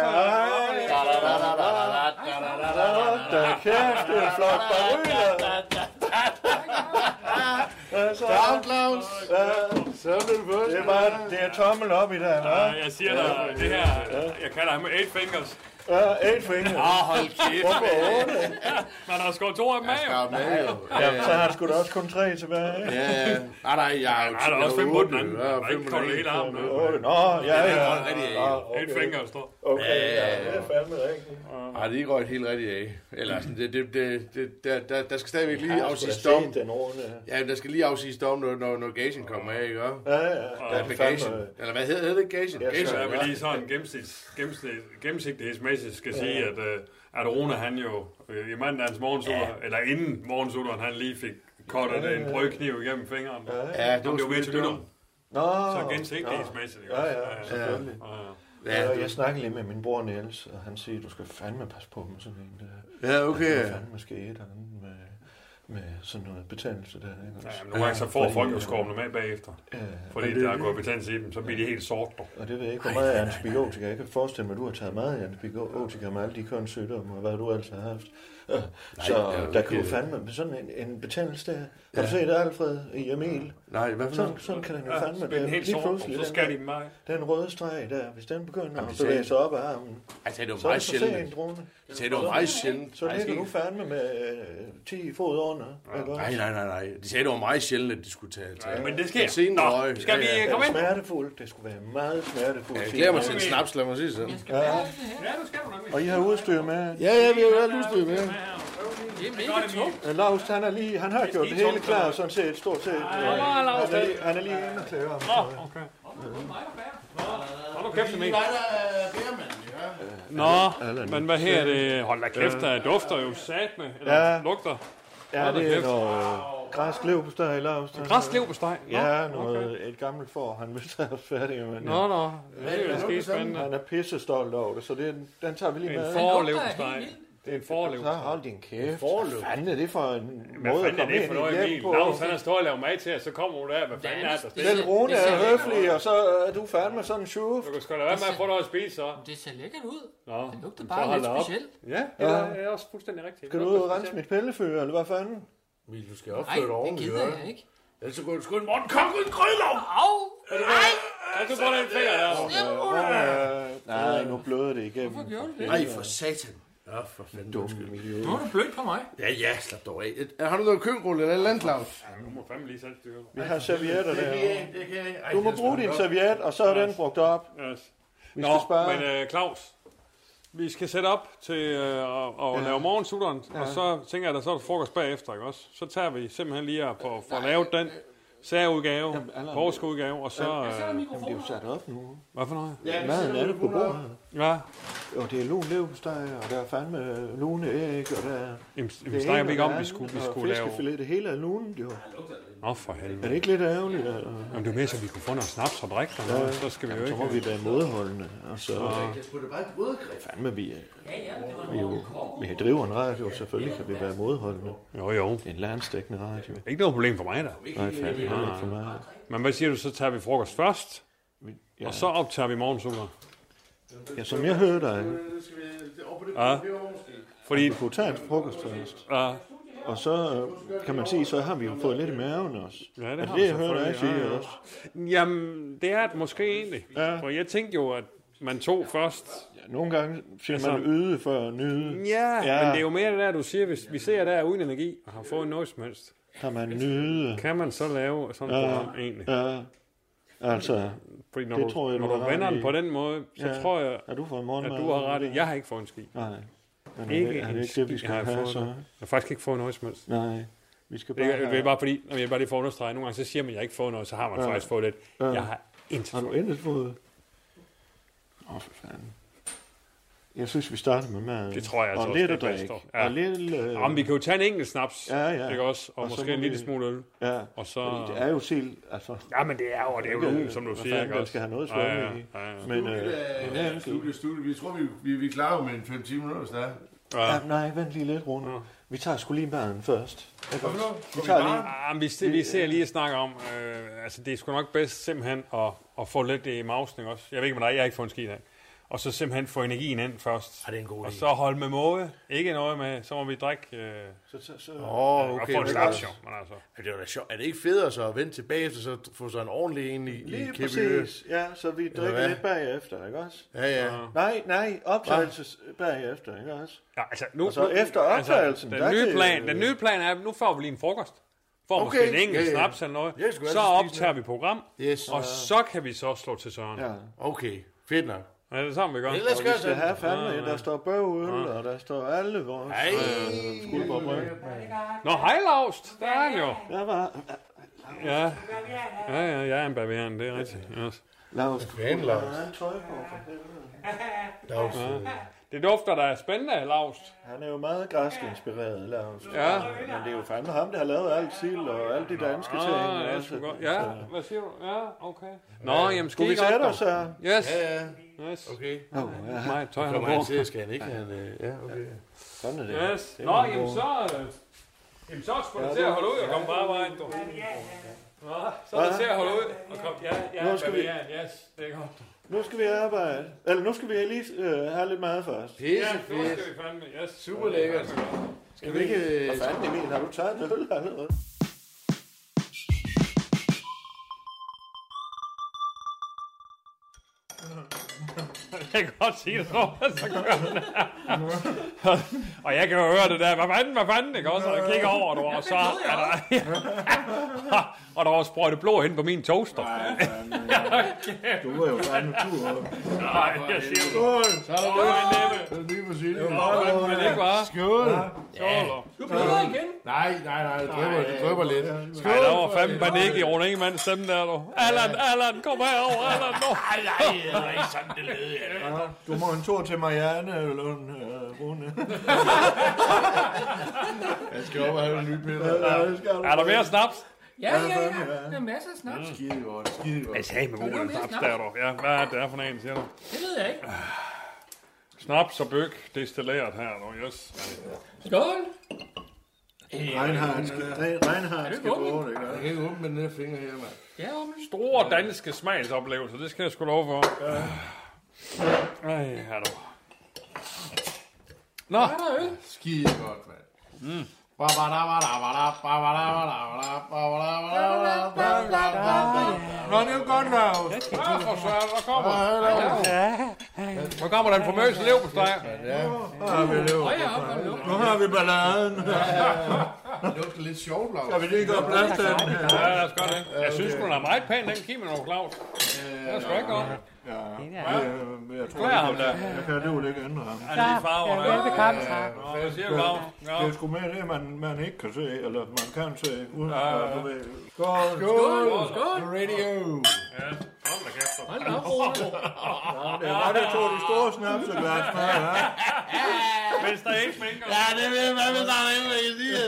Da kæft, det er en flot baryler. Down, Claus. Så er det først. Det er bare, det er tommel op i dag, hva'? Jeg siger dig, det her, jeg kalder ham eight fingers. Ja, eight fingers. Ah, hold kæft. Hvorfor otte? Man har skåret to af dem af, jo. med, jo. Ja, så har han sgu da også kun tre tilbage. Ja, ja. Nej, nej, jeg er jo... Ja, der er også fem på den anden. Ja, Der er fem ikke på den kommet hele armen. Otte. Nå, ja, ja. Eight fingers, står. Okay, ja, det er fandme rigtigt. Nej, det er ikke røget helt rigtigt af. Eller sådan, det, det, det, det, der, der, der skal stadigvæk lige Jeg afsiges skulle da dom. se den ordene. Ja, der skal lige afsiges dom, når, når, når gagen kommer af, ikke? Ja, ja. Ja, bagagen. Eller hvad hedder det, gagen? Ja, Så jeg vil lige sådan gennemsigtighedsmæssigt skal sige, at, at Rune han jo i mandagens morgensutter, eller inden morgensutteren, han lige fik kortet en brødkniv igennem fingeren. Ja, det var jo med til lytteren. Nå. Så gennemsigtighedsmæssigt. Ja, ja, selvfølgelig. Ja, Ja, jeg snakkede lige med min bror Niels, og han siger, du skal fandme passe på med sådan en der. Ja, okay. Der er fandme ske et eller andet med, med sådan noget betændelse der. Ikke? Ja, men nogle gange så får folk jo skovene med bagefter. Ja, Fordi der er gået betændelse i dem, så bliver de helt sort. Dog. og det ved jeg ikke, hvor meget antibiotika. Jeg kan forestille mig, at du har taget meget antibiotika med alle de kønssygdomme, og hvad du altså har haft. Så Nej, ja, der kan jo okay. fandme med sådan en, en betændelse der. Har du set Alfred i Emil? Nej, hvad for Sådan, noget? sådan kan den jo Ja, fandme. så bliver den helt lige sort, pludselig, så den skal der- de dem mig. Den røde streg der, hvis den begynder Jamen, at de bevæge sagde- sig op af armen, Altså, det var så er meget det for sjældent. sent, Rune. Jeg sagde, det var meget sjældent. Så Nej, ligger ikke- du fandme med øh, ti fod under. Ikke også? Nej, nej, nej, nej. De sagde, det var meget sjældent, at de skulle tage... tage Men det sker. Sen Nå, røg. skal vi Det komme er ind? smertefuldt. Det skulle være meget smertefuldt. Jeg glæder mig til en snaps, lad mig sige sådan. Ja, Ja, du skal du nemlig. og I har udstyr med. Ja, ja, vi har jo alt udstyr med. Det er mega tungt. Øh, Lars, han, er lige, han har gjort det hele klar, sådan set, stort set. Nå, Lars, Han er lige, han er lige inde og klæder om. Nå, okay. Hold nu kæft, Emil. Nej, der er bærmand, ja. Nå, men hvad her det? Hold da kæft, der dufter jo sat med, eller Ja. lugter. Ja, Hold da det er kæft. noget øh, græsk levpostej, Lars. Græslev på steg. Ja, noget, et gammelt får, han vil tage os færdig. Men, Nå, nå. Det er jo skide spændende. han er pisse stolt over det, så det, den tager vi lige En med. forlev på steg. Det er en forlev. Så hold din kæft. forlev. Hvad fanden er det for en Hvad måde at fanden er komme det ind for i noget, hjem Emil? på? Lars, han har stået og lavet mad til, og så kommer hun der. Hvad fanden er det? Selv Rune Det er ser- høflig, og så er du fandme sådan en tjuf. Du kan sgu da være med at få noget at spise, så. Det ser lækkert ud. Nå, Det lugter så bare hold lidt da op. specielt. Ja, det er også fuldstændig rigtigt. Skal du ud og rense mit pillefyr, eller hvad fanden? Emil, du skal Nej, opføre dig det ordentligt, gider ja. jeg ikke. Ellers så går du sgu en morgen, kom ud en krydlov! Au! Nej! Og så går der en finger der. Øh, nej, nu bløder det igennem. Hvorfor gjorde du det? Nej, for satan. Ja, for fanden. Undskyld. Nu er du blødt på mig. Ja, ja, slap dog af. Et- Har du noget køkkenrulle eller et eller andet, Claus? Du må fandme lige selv styre. Vi har servietter der. Det kan jeg ikke. Ej, Du må det bruge skal din nok. serviet, og så er den brugt op. Yes. Vi Nå, skal spare. men uh, Claus, vi skal sætte op til uh, at, at ja. lave morgensutteren, ja. og så tænker jeg, at der så er der frokost bagefter, ikke også? Så tager vi simpelthen lige at få få lavet den særudgave, påskeudgave, og så... Uh, Jamen, det er jo sat op nu. hvad for noget? Maden er det på bordet. Ja, Og det er lun leverpostej, og der er fandme lune æg, og der er... jamen, det vi snakker vi ikke om, ene vi og skulle, vi andet, og skulle lave... fiskefilet, det hele er lunen, jo. Nå, for Er helvede. det ikke lidt ærgerligt? Eller? Jamen, det er mere, så vi kunne få noget snaps og drikke og noget, så skal vi jo Så må ikke... vi være modholdende, og så... Jeg skulle da bare et brødgreb. Fandme, vi, er, vi, er jo, vi driver en radio, selvfølgelig kan vi være modholdende. Jo, jo. Det er en landstækkende radio. Ikke noget problem for mig, da. Nej, fandme heller ikke for mig. Men hvad siger du, så tager vi frokost først, Vi- Ja, og så optager vi morgensutter? ja, som jeg hørte dig, Ja. Fordi... vi kunne tage en frokost først. Ja, Og så øh, kan man sige, så har vi jo fået lidt i maven også. Ja, det er har det, vi jeg hører dig selvfølgelig, sige ja, ja. også? jamen, det er det måske egentlig. Ja. For jeg tænkte jo, at man tog først... Ja, nogle gange siger Altså- man yde for at nyde. Ja, Ja. ja, men det er jo mere det der, du siger, hvis vi ser der uden energi og har fået noget som helst. Kan man nyde. Kan man så lave sådan et Ja. program egentlig? Ja, altså, Fordi når det du, tror jeg, når du du har vender ret den i. på den måde, så Ja. tror jeg, har du fået at morgenmad? du har ret i. Jeg har ikke fået en ski. Nej. Men Ikke er det, er en det ikke det, vi ski skal har jeg have fået så? nu. Jeg har faktisk ikke fået noget som helst. Nej, vi skal Det bare er, det er have... bare fordi, når jeg bare lige får understreget, nogle gange så siger man, at jeg ikke får noget, så har man Ja. faktisk fået lidt. Ja. Jeg har intet Har du fået. intet fået? Åh, for fanden. Jeg synes, vi starter med mad. Det tror jeg altså og også, lidt det at er bedst, drikke. dog. Ja. Og lidt... Øh, Jamen, vi kan jo tage en enkelt snaps, Ja, ja. ikke også? Og, Og så måske må en lille vi- smule øl. ja, Og så... fordi det er jo til... Altså, Ja, men det er jo, det er jo Ikke, lugen, som du hvad siger, fanden, ikke man også? skal have noget Ja, svømme ja, i. ja, ja. Men øh, Ja, studie, studie. Vi tror, vi, vi, vi klarer jo med en fem ti minutter, hvis der er. Ja, nej, vent lige lidt, Rune. Ja. Vi tager sgu lige maden først. Vi tager lige... Ah, vi, vi ser lige at snakke om, øh, altså det er sgu nok bedst simpelthen at, at få lidt i mausning også. Jeg ved ikke med dig, jeg har ikke fået en skid af. Og så simpelthen få energien ind først. Ja, det er en god idé. Og så holde med måde. Ikke noget med, så må vi drikke... Øh, så, så, så, oh, okay. Og få en slags, jo. Men altså. Er det jo da sjovt. Er det ikke federe så at vente tilbage efter, så få så en ordentlig en i, lige i præcis. Ja, så vi drikker lidt bagefter, ikke også? Ja, ja. Nej, nej, optagelses bagefter, ikke også? Ja, altså nu... Og så efter optagelsen... Altså, den, nye plan, den nye plan er, nu får vi lige en frokost. Får okay. måske en enkelt ja, ja. snaps eller noget. Yes, så optager vi program, yes. og så kan vi så slå til Søren. Ja. Okay, fedt nok. Ja, det er sammen, vi gør. Ellers skal vi skal have fandme, ja, ja. Der står bøvøl, ja. Og der står alle vores øh, skuldbordbrød. Nå, hej Laust, der er han jo. Der var... Ja, ja, ja, jeg er en bavian, det er rigtigt. Yes. Laust. Hvad er Laust? Laust. Det dufter, der er spændende, Laust. Han er jo meget græsk inspireret, Laust. Ja. Men det er jo fandme ham, der har lavet alt sild og alle de danske ting. Ah, også. Ja, hvad siger du? Ja, okay. Nå, jamen skal vi sætte os her? Yes. Ja, ja. Yes. Okay. Oh, ja. Nej, tøj han på. Han siger, skal han ikke have en... Ja, okay. Sådan er det. Yes. Nå, jamen så... Jamen så skulle du til at holde ud og komme bare vejen, du. Nå, så er det til at holde ud og komme... Ja, ja, nu skal vi... Yes, det er godt. Nu skal vi arbejde. Eller nu skal vi lige øh, have lidt mad først. Ja, nu skal vi fandme. Yes. Super lækkert. Skal vi ikke... Hvad fanden, Emil? Har du taget en øl allerede? Jeg kan godt sige det, så gør den der. Og jeg kan jo høre det der, hvad fanden, hvad fanden, ikke også? Og jeg kigger over, du, og så er der... og der var sprøjtet blå hen på min toaster. Du var jo fandme tur. Nej, jeg siger det. Skål! Så er der noget. Det er lige på siden. Men det ikke bare. Skål! Skål! Du bliver igen? Nej, nej, nej, det drøber, det drøber lidt. Skål! Der var fandme panik i Rune Ingemanns stemme der, du. Allan, Allan, kom herover, Allan, nu. Nej, nej, det er ikke sådan, det lød. Du må en tur til Marianne, eller Rune. Jeg skal op og have en ny piller. Er der mere snaps? Ja, ja, ja. Der er masser af snaps. Mm. Skide godt, skide godt. Jeg sagde med god den snaps der, du. Ja, hvad er det der for en, siger du? Det ved jeg ikke. Snaps og bøg, destilleret her, du. Yes. Skål! Reinhardt skal, Reinhardt skal bruge det, ikke? Jeg kan ikke åbne med den her finger her, mand. Ja, åbne. Store danske smagsoplevelser, det skal jeg sgu lov for. Ja. Ej, her du. Nå. Er der øl? Skide godt, mand. Mm. Nå, det er jo godt lavet. Ja, for søren, der kommer. Hvor kommer den famøse leverpostej? Ja, nu har vi leverpostej. Nu har vi balladen. Det lugter lidt sjovt, Claus. Skal vi lige gøre plads til den her? Ja, lad os gøre det. Jeg synes, den er meget pæn, den kimono, Claus. Det er sgu ikke godt. Ja, jeg tror, ham der. Jeg kan alligevel ikke ændre ham. Han er lige farver der. Velbekomme, tak. Hvad siger du, Claus? Det er sgu mere det, man, man ikke kan se, eller man kan se, uden at du ved. Skål! Skål! Skål! Radio! Ja, hold da kæft. Hold da op, Rune. Det er bare det to de store snapseglas med, ja. Mens der ikke sminker. Ja, det ved jeg, hvad der er inde i sige.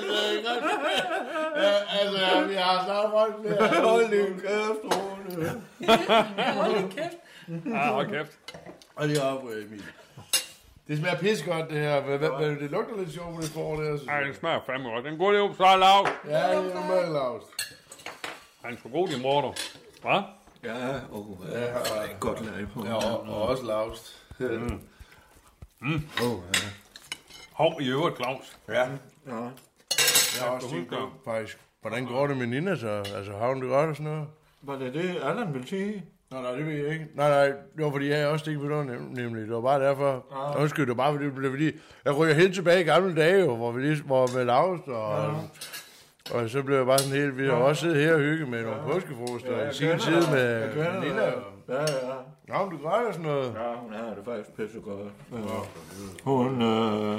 Altså, vi har snart folk flere. Hold din kæft, Rune. Hold din kæft. Ja, hold kæft. Og lige op, Emil. Det smager pissegodt, det her. Det lugter lidt sjovt, det får det. Ej, det smager fandme godt. Den gode liv, så er Laust. Ja, det er meget Laust. Han skulle god, din bror, du. Hva? Ja, åh, ja, det er godt lave på. Ja, og også Laust. Mm. Mm. Oh, ja. Hov, i øvrigt, Claus. Ja. Ja. Jeg har også tænkt på, faktisk, hvordan går det med Nina så? Altså, har hun det godt og sådan noget? Var det det, Allan ville sige? Nej, nej, det ved jeg ikke. Nej, nej, det var fordi, jeg også ikke ved noget, nemlig. Det var bare derfor. Ah. Undskyld, det var bare fordi, det blev fordi, jeg ryger helt tilbage i gamle dage, hvor vi lige var med Laust, og, ja. og så blev jeg bare sådan helt, vi har ja. også siddet her og hygge med nogle påskefroster ja, i sin tid med Nina. Ja, ja. Nå, men du gør sådan noget. Ja, hun har det faktisk pisse godt. Ja. Hun, øh,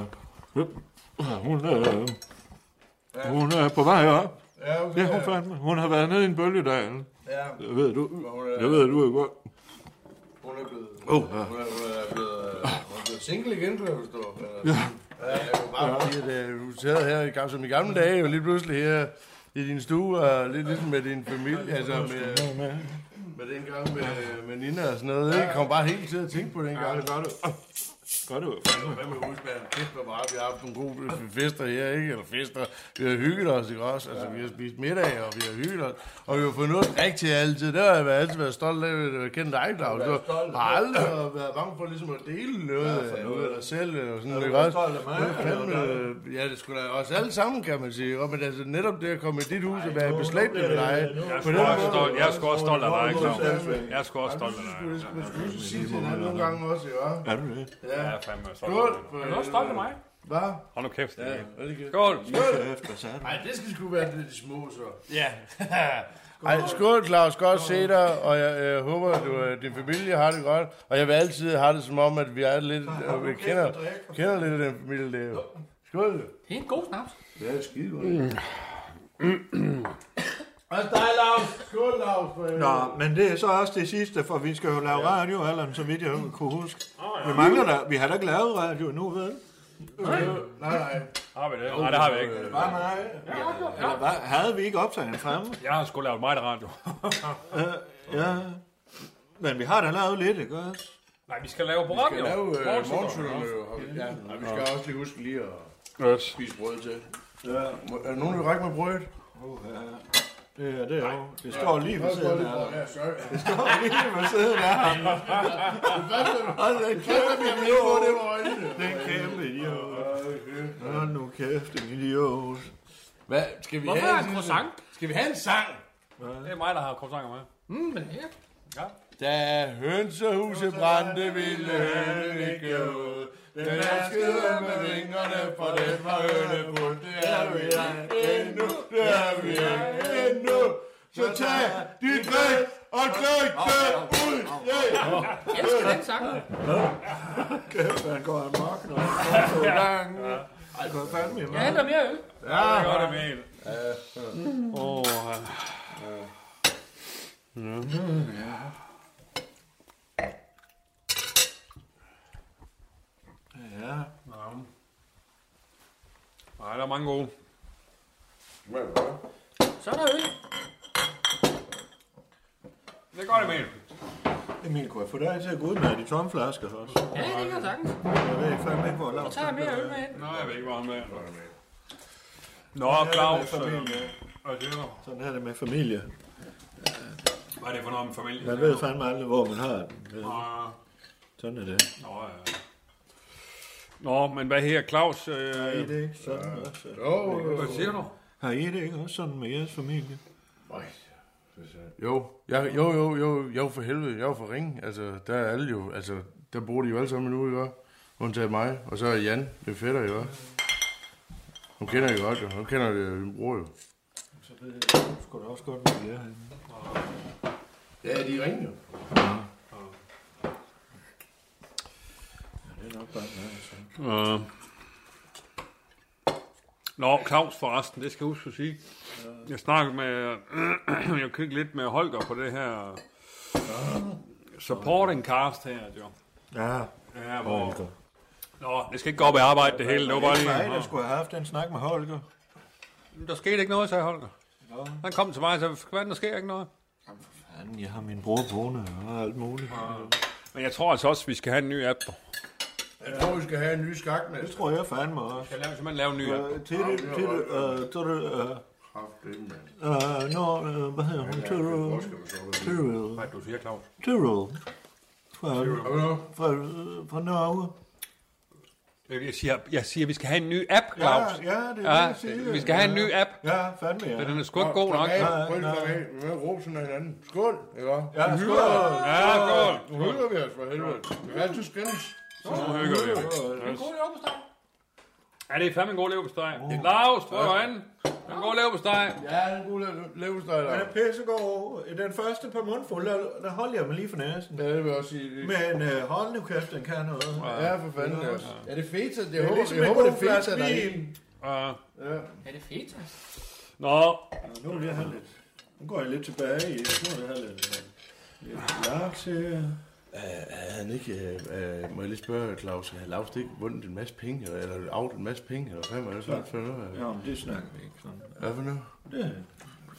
hun, øh, ja. hun er på vej op. Ja, okay, det er hun fandme. Hun har været nede i en bølgedal. Ja. Det ved du. Det ved du jo godt. Hun er blevet... Oh, ja. Hun er, hun er blevet... Hun er blevet single igen, kan jeg forstå. Ja. Ja, jeg kunne bare ja. sige, at du sad her som i gamle dage, og lige pludselig her i din stue, og lidt ligesom med din familie, altså med... med den gang med, med Nina og sådan noget, ikke? Kom bare helt til at tænke på den gang. Ja, det gør det. Godt ud. Hvad med Husmand? Kæft, hvor meget vi har haft nogle gode fester her, ikke? Eller fester. Vi har hygget os, ikke også? Altså, vi har spist middag, og vi har hygget os. Og vi har fået noget rigtigt altid. Det har jeg altid været stolt af, at jeg kendte dig, Claus. Du har aldrig været bange for ligesom at dele noget ud af dig selv, og sådan, ikke også? Ja, det skulle da os alle sammen, kan man sige. Men altså, netop det at komme i dit hus og være beslægtet med dig. Jeg er sgu også stolt af dig, Claus. Jeg er sgu også stolt af dig. Du skulle sige til hinanden nogle gange også, ikke også? Er du det? Ja. Jeg er fandme stolt Skål. af dig. Er du også stolt af mig? Hvad? Hold nu kæft. Ja, det Skål. Nej, det skal sgu være de små, så. Ja. Ej, skål, Claus. Godt se dig, og jeg, jeg håber, at du, din familie har det godt. Og jeg vil altid have det som om, at vi er lidt, og vi kender, kender lidt af den familie, der. Skål. Det er en god snaps. Ja, det er skide godt. Også dig, Lars. Skål, Lars. Nå, men det er så også det sidste, for vi skal jo lave radio, Allan, så vidt jeg kunne huske. Vi mangler der. Vi har da ikke lavet radio nu, vel? Nej, nej. Har vi det? Nej, det har vi ikke. Nej, nej. Eller hvad? Havde vi ikke optaget fremme? Jeg har sgu lavet meget radio. Ja. Men vi har da lavet lidt, ikke også? Nej, vi skal lave program, Vi skal lave uh, morgensukker. Ja, og vi skal også lige huske lige at spise brød til. Ja. Er der nogen, der vil række med brødet? Uh, ja. Det er det jo. Det står lige ved siden af ham. Ja, sorry. Det står lige ved siden af ham. Og den kæmpe idiot. Den kæmpe idiot. Hold nu kæft, en idiot. Hvad? Skal vi Hvorfor have er en croissant? Skal vi have en sang? Det er mig, der har croissanter med. Mm, men her. Ja. Da hønsehuset brændte, ville hønen ikke ud. Den vaskede med vingerne, for den var hønebund. Det er vi endnu, det er vi endnu. Så tag dit græk og drik det ud. Jeg elsker den sang. Kæft, han går amok, når han går så lang. Ej, går fandme i Jeg mig. henter mere øl. Ja, det gør det med. Åh, Ja. nej, der er mange gode. Så er der øl. Det gør det med. Emil, kunne jeg få dig til at gå ud med de tomme flasker også? Ja, det kan sagtens. Jeg ved fandme ikke, hvor lavt. Så tager jeg mere øl med ind. Nej, jeg ved ikke, hvor han med. Nå, Claus. Hvad siger du? Sådan er det med familie. Hvad er det for noget med familie? Man ved fandme aldrig, hvor man har den. Nå, Sådan er det. Nå, ja. Nå, men hvad her, Claus? Øh... Har I det ikke sådan også? Jo, Hvad siger du? Har I det ikke også sådan med jeres familie? Jo, jeg, jo, jo, jo, jo, for helvede, jeg er jo for ringe. Altså, der er alle jo, altså, der bor de jo alle sammen nu, ikke? Undtaget mig, og så er Jan, det er fætter, ikke? Hun kender jeg godt, jo. Hun kender det, min bror, jo. Så det skulle da også godt være jer herinde. Ja, de er ringe, jo. Ja, det er nok bare noget, altså. Uh... Nå, Claus forresten, det skal jeg huske at sige. Jeg snakkede med, jeg kiggede lidt med Holger på det her supporting cast her, jo. Ja, Ja, hvor... Nå, det skal ikke gå op i arbejde det hele, det var bare lige... Nej, der skulle have haft en snak med Holger. Der skete ikke noget, sagde Holger. Han kom til mig og sagde, hvad der sker ikke noget? Fanden, jeg har min bror boende og alt muligt. Men jeg tror altså også, at vi skal have en ny app. Jeg tror, vi skal have en ny skakmand. Det tror jeg fandme også. Jeg skal simpelthen lave en ny app. Til det, til det, øh, til det, øh, øh, nå, øh, hvad hedder hun? Tyrrell. Tyrrell. Hvad du siger, Claus? Tyrrell. Fra, fra, fra Norge. Jeg siger, jeg siger, at vi skal have en ny app, Claus. Ja, ja, det er Ja, det, jeg siger. vi skal have en ny app. Ja, fandme, ja. Men den er sgu ikke god nok. Prøv lige at af. Vi må råbe sådan af hinanden. Skål, ikke? Ja, skål. Ja, skål. Nu hygger vi os for helvede. Vi kan altid skændes. Så hygger vi. En god leverpostej. Ja, det er fandme en god leverpostej. Claus, prøv at hende. En god leverpostej. Ja, en god leverpostej. Den er pissegod. Den første par mundfulde, der, der holder jeg mig lige for næsen. Ja, det vil jeg også sige. Men øh, hold nu kæft, den kan noget. Ja, for fanden. Ja, ja det er feta. Det, jeg håber, ligesom jeg en håber, det god er feta, flaske der er vin. i. Ja. Ja. Er det fedt? Nå. Nu vil jeg have lidt. Nu går jeg lidt tilbage i. Nu vil jeg have lidt. Lidt laks her. Er han ikke, uh, må jeg lige spørge, Claus, har Claus ikke vundet en masse penge, eller, eller out en masse penge, eller hvad var det sådan for noget? Ja, men det snakker vi ikke sådan. Hvad for noget? Det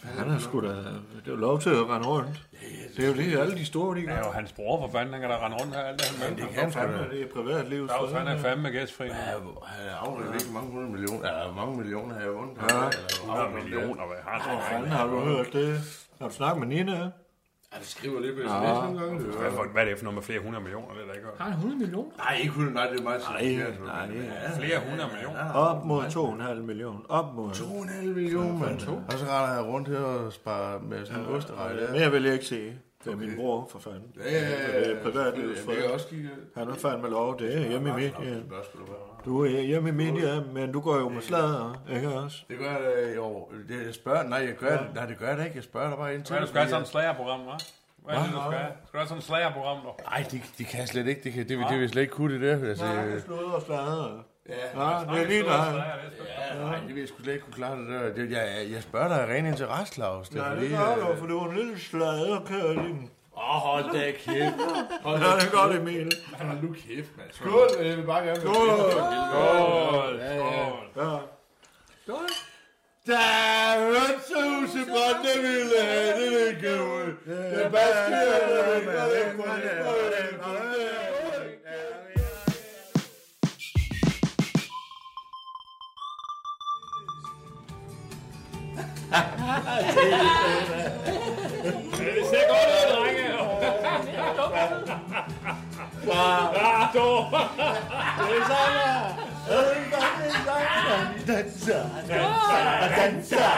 Han har sgu da... Det er jo lov til at rende rundt. Det er jo det, alle de store, de gør. Det er jo hans bror, for fanden, han kan da rende rundt her. Alt det, han det kan fandme, det er privatliv. Claus, han er fandme gæstfri. Han har afledt ikke mange hundrede millioner. Ja, mange millioner har jeg vundet. Ja, hundrede millioner, hvad har Hvor fanden har du hørt det? Har du snakket med Nina? Ja, det skriver lidt på sms nogle gange. Hvad er det for noget med flere hundrede millioner? Det er der ikke Har han hundrede millioner? Nej, ikke hundrede, nej, det er meget Nej, nej, det er flere hundrede millioner. op mod to komma fem millioner. Op mod to komma fem millioner, mand. Og så retter jeg rundt her og sparer med sådan en osterej. Mere vil jeg ikke sige. Det er min bror, for fanden. Ja, ja, ja. Det er privatlivets fred. Jeg kan også kigge. Han har fandme lov, det er hjemme i mit hjem. Du er hjemme i mit hjem, men du går jo med sladder, ikke også? Det gør jeg jo. Det jeg spørger, nej, jeg gør det. Nej, det gør jeg da ikke. Jeg spørger dig bare ind til. Hvad er det, du skal have sådan et slagerprogram, hva'? Hvad er det, du skal have? Skal du have sådan et slagerprogram, dog? Nej, de, de kan slet ikke. Det, kan, det, det vil slet ikke kunne det der. Altså, Nej, det er slået og sladder. ja, Ja, det er lige der. ja, nej, det vil jeg sgu slet ikke kunne klare det der. Det, jeg, jeg spørger dig af ren interesse, Claus. Nej, det gør du, for du er en lille sladder, kærlig. Åh, hold da kæft. Hold da, det er godt, Emil. Hold nu kæft, mand. Skål, jeg vil bare gerne. Skål. Skål! Ja. Skål. Der er hønsehus i Brøndeville, det vil ikke ud. Det er bare styrt, det er ikke noget, det er ikke noget. Det ser godt ud, drenge! Ja, dog! Det er sådan, danser, danser, danser,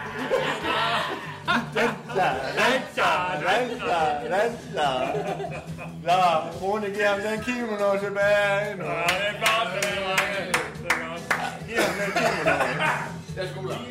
danser, danser. Nå, Rune, giv ham den kimono tilbage. Nå, Ja, det er godt, det er, drenge. Det er godt. giv ham den kimono. Jeg er sgu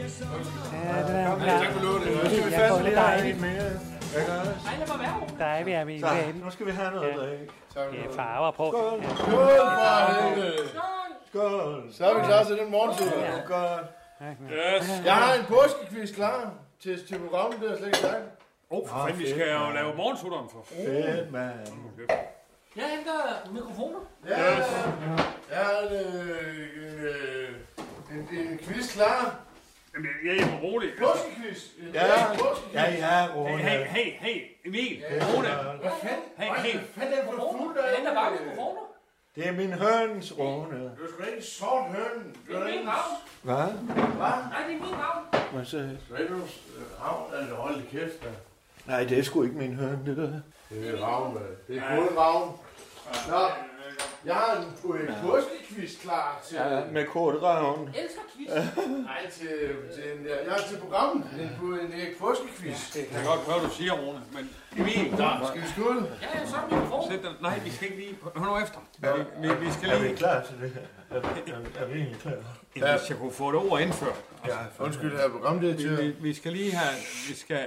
Ja, tak for lånet. Nu skal vi Jeg får fandme det lige have dejligt. lidt mere. Ikke også? Nej, lad mig være. Der er vi af min Så, ven. nu skal vi have noget at drikke. Det er farver på. Skål. Skål for helvede. Skål. Så er vi klar til den morgentur. Godt. Yes. Jeg har en påskequiz klar til, til programmet, det er slet ikke sagt. Åh, for fanden, vi skal jo lave morgensutteren for. Fedt, mand. Jeg henter mikrofoner. Ja, jeg har en, øh, en, øh, en, en quiz klar. Jamen, jeg er helt rolig. Påskequiz. En Ja, rigtig påskequiz. ja, ja, Rune. Hey, hey, hey, Emil, Rune. Hvad fanden? Hey, hey. Hvad er det for fuld Jeg henter bare der? mikrofoner. Det er min høns, Rune. Du er sgu da ikke en sort høn. Det er min navn. Hvad? Hvad? Nej, det er min navn. Hvad så? Du er ikke nogen havn, altså hold det kæft, da. Nej, det er sgu ikke min høn, det der. Det er en ravn, mand. Det er kun en ravn. Nå, jeg har en, en påskequiz klar til... Ja, med kort ravn. Elsker quiz. Nej, til, til en, jeg har til programmet. En, en, en påskequiz. Jeg kan godt høre, hvad du siger, Rune, men Emil, der... Skal vi skåle? Ja, ja, så er mikrofon. Sæt den. Nej, vi skal ikke lige... Hør nu efter. Vi, vi, vi skal Er vi lige... klar til det her? Er, er, er vi egentlig klar? Hvis jeg kunne få det ord indført. Ja, Undskyld, her programdirektør. Vi, vi, vi skal lige have... Vi skal...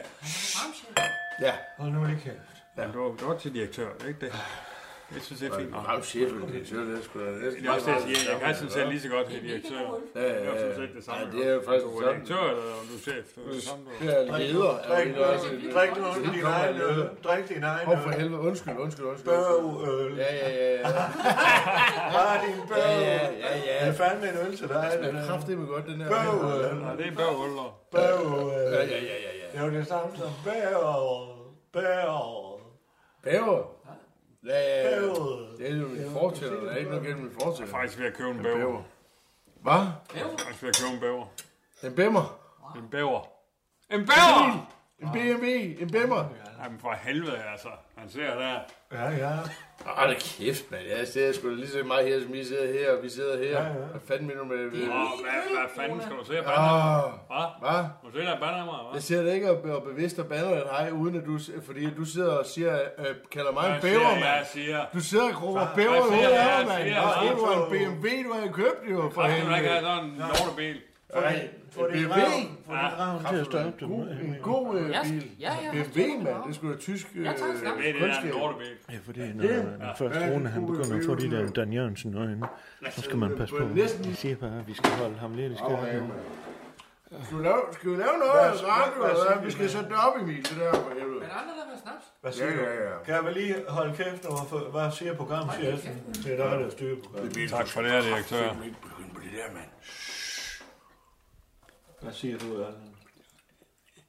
Ja. hold nu lige kæft. Ja, du var, du var til direktør, ikke det? Jeg synes, det er fint. Programchef, direktør, det er sgu da næsten... Det er også det, jeg siger. Jeg kan synes, jeg er lige så godt til direktør. Ja, ja, Det er jo sådan ja. set det samme. Ja, det er jo faktisk Du er sådan. direktør, eller om du er chef. Det er det samme, du Det er leder. Drik Er jo noget, også et- drik noget af din egen øl. Drik din egen Hov, for øl. helvede. Undskyld, undskyld, undskyld. Bøvøl. Ja, ja, ja, ja. Bare din bøvøl. Ja, ja, ja. Det er fandme en øl til dig. Det er kraftedeme godt, den her. Bøvøl. Ja, det er en bøvøl. Bøvøl. Ja, ja, ja, ja, ja. Det er jo det samme som bævøl. Bævøl. Bæver. Ja, ja, ja. Bævøl. Det er jo min fortæller. Der er ikke noget gennem min Jeg fortæller. er faktisk ved at købe en bæver. Hvad? Jeg er faktisk ved at købe en bæver. En bæmmer. En bæver. En bæver! En B M W. En bæmmer. Jamen for helvede, altså. Man ser der. Ja, ja. Åh, det kæft, mand. Jeg sidder sgu da lige så meget her, som I sidder her, og vi sidder her. Ja, ja. Hvad fanden mener du med... Åh, hvad, hvad fanden skal du se og bande? Ah, Hvad? hvad? Må du se der bander mig, hvad? Jeg siger det ikke og, og bevidst og bander dig, uden at du... Fordi du sidder og siger, øh, kalder mig en Hvad bæver, siger mand. jeg, siger? Du sidder og råber Hvad bæver i siger hovedet jeg? af mig, mand. Siger Og jeg? det var en B M W, du havde købt jo, for Hvad skal du ikke have helvede. sådan en lortebil? Nej, Få en din B M W. ravn. Få din ravn til at stoppe dem. En god øh, Ja, bil. ja, ja. B M W, mand. Det skulle da tysk øh, Ja, tak, tak. Det er det der kundskab. en lortebil. Ja, fordi når den første Rune, han begynder at få de der Dan Jørgensen øjne, så skal man passe på. Jeg siger bare, at vi skal holde ham lidt i skærmen. Skal vi lave, skal vi lave noget af radio? Eller vi skal sætte det op, Emil, det der for helvede. Men andre, der vil have snaps. Hvad siger Ja, du? ja, ja. Kan jeg vel lige holde kæft over for, hvad siger programchefen? Det er dig, der styrer programmet. Tak for det her, direktør. Begynd på det der, mand. Hvad siger du, Allan?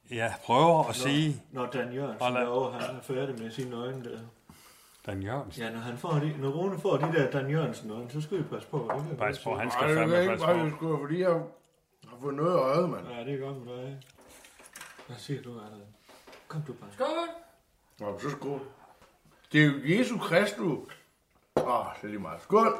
Jeg prøver at sige... Når Dan Jørgensen derovre, han er færdig med sine øjne der. Dan Jørgensen? Ja, når, han får de, når Rune får de der Dan Jørgensen øjne, så skal vi passe på. Det kan passe på, han skal Ej, fandme passe på. Ej, det er ikke fordi jeg har fået noget i øjet, mand. Ja, det er godt med dig. Hvad siger du, Allan? Kom du bare. Skål! Nå, så skål. Det er jo Jesu Kristus. Åh, oh, det er lige meget. Skål!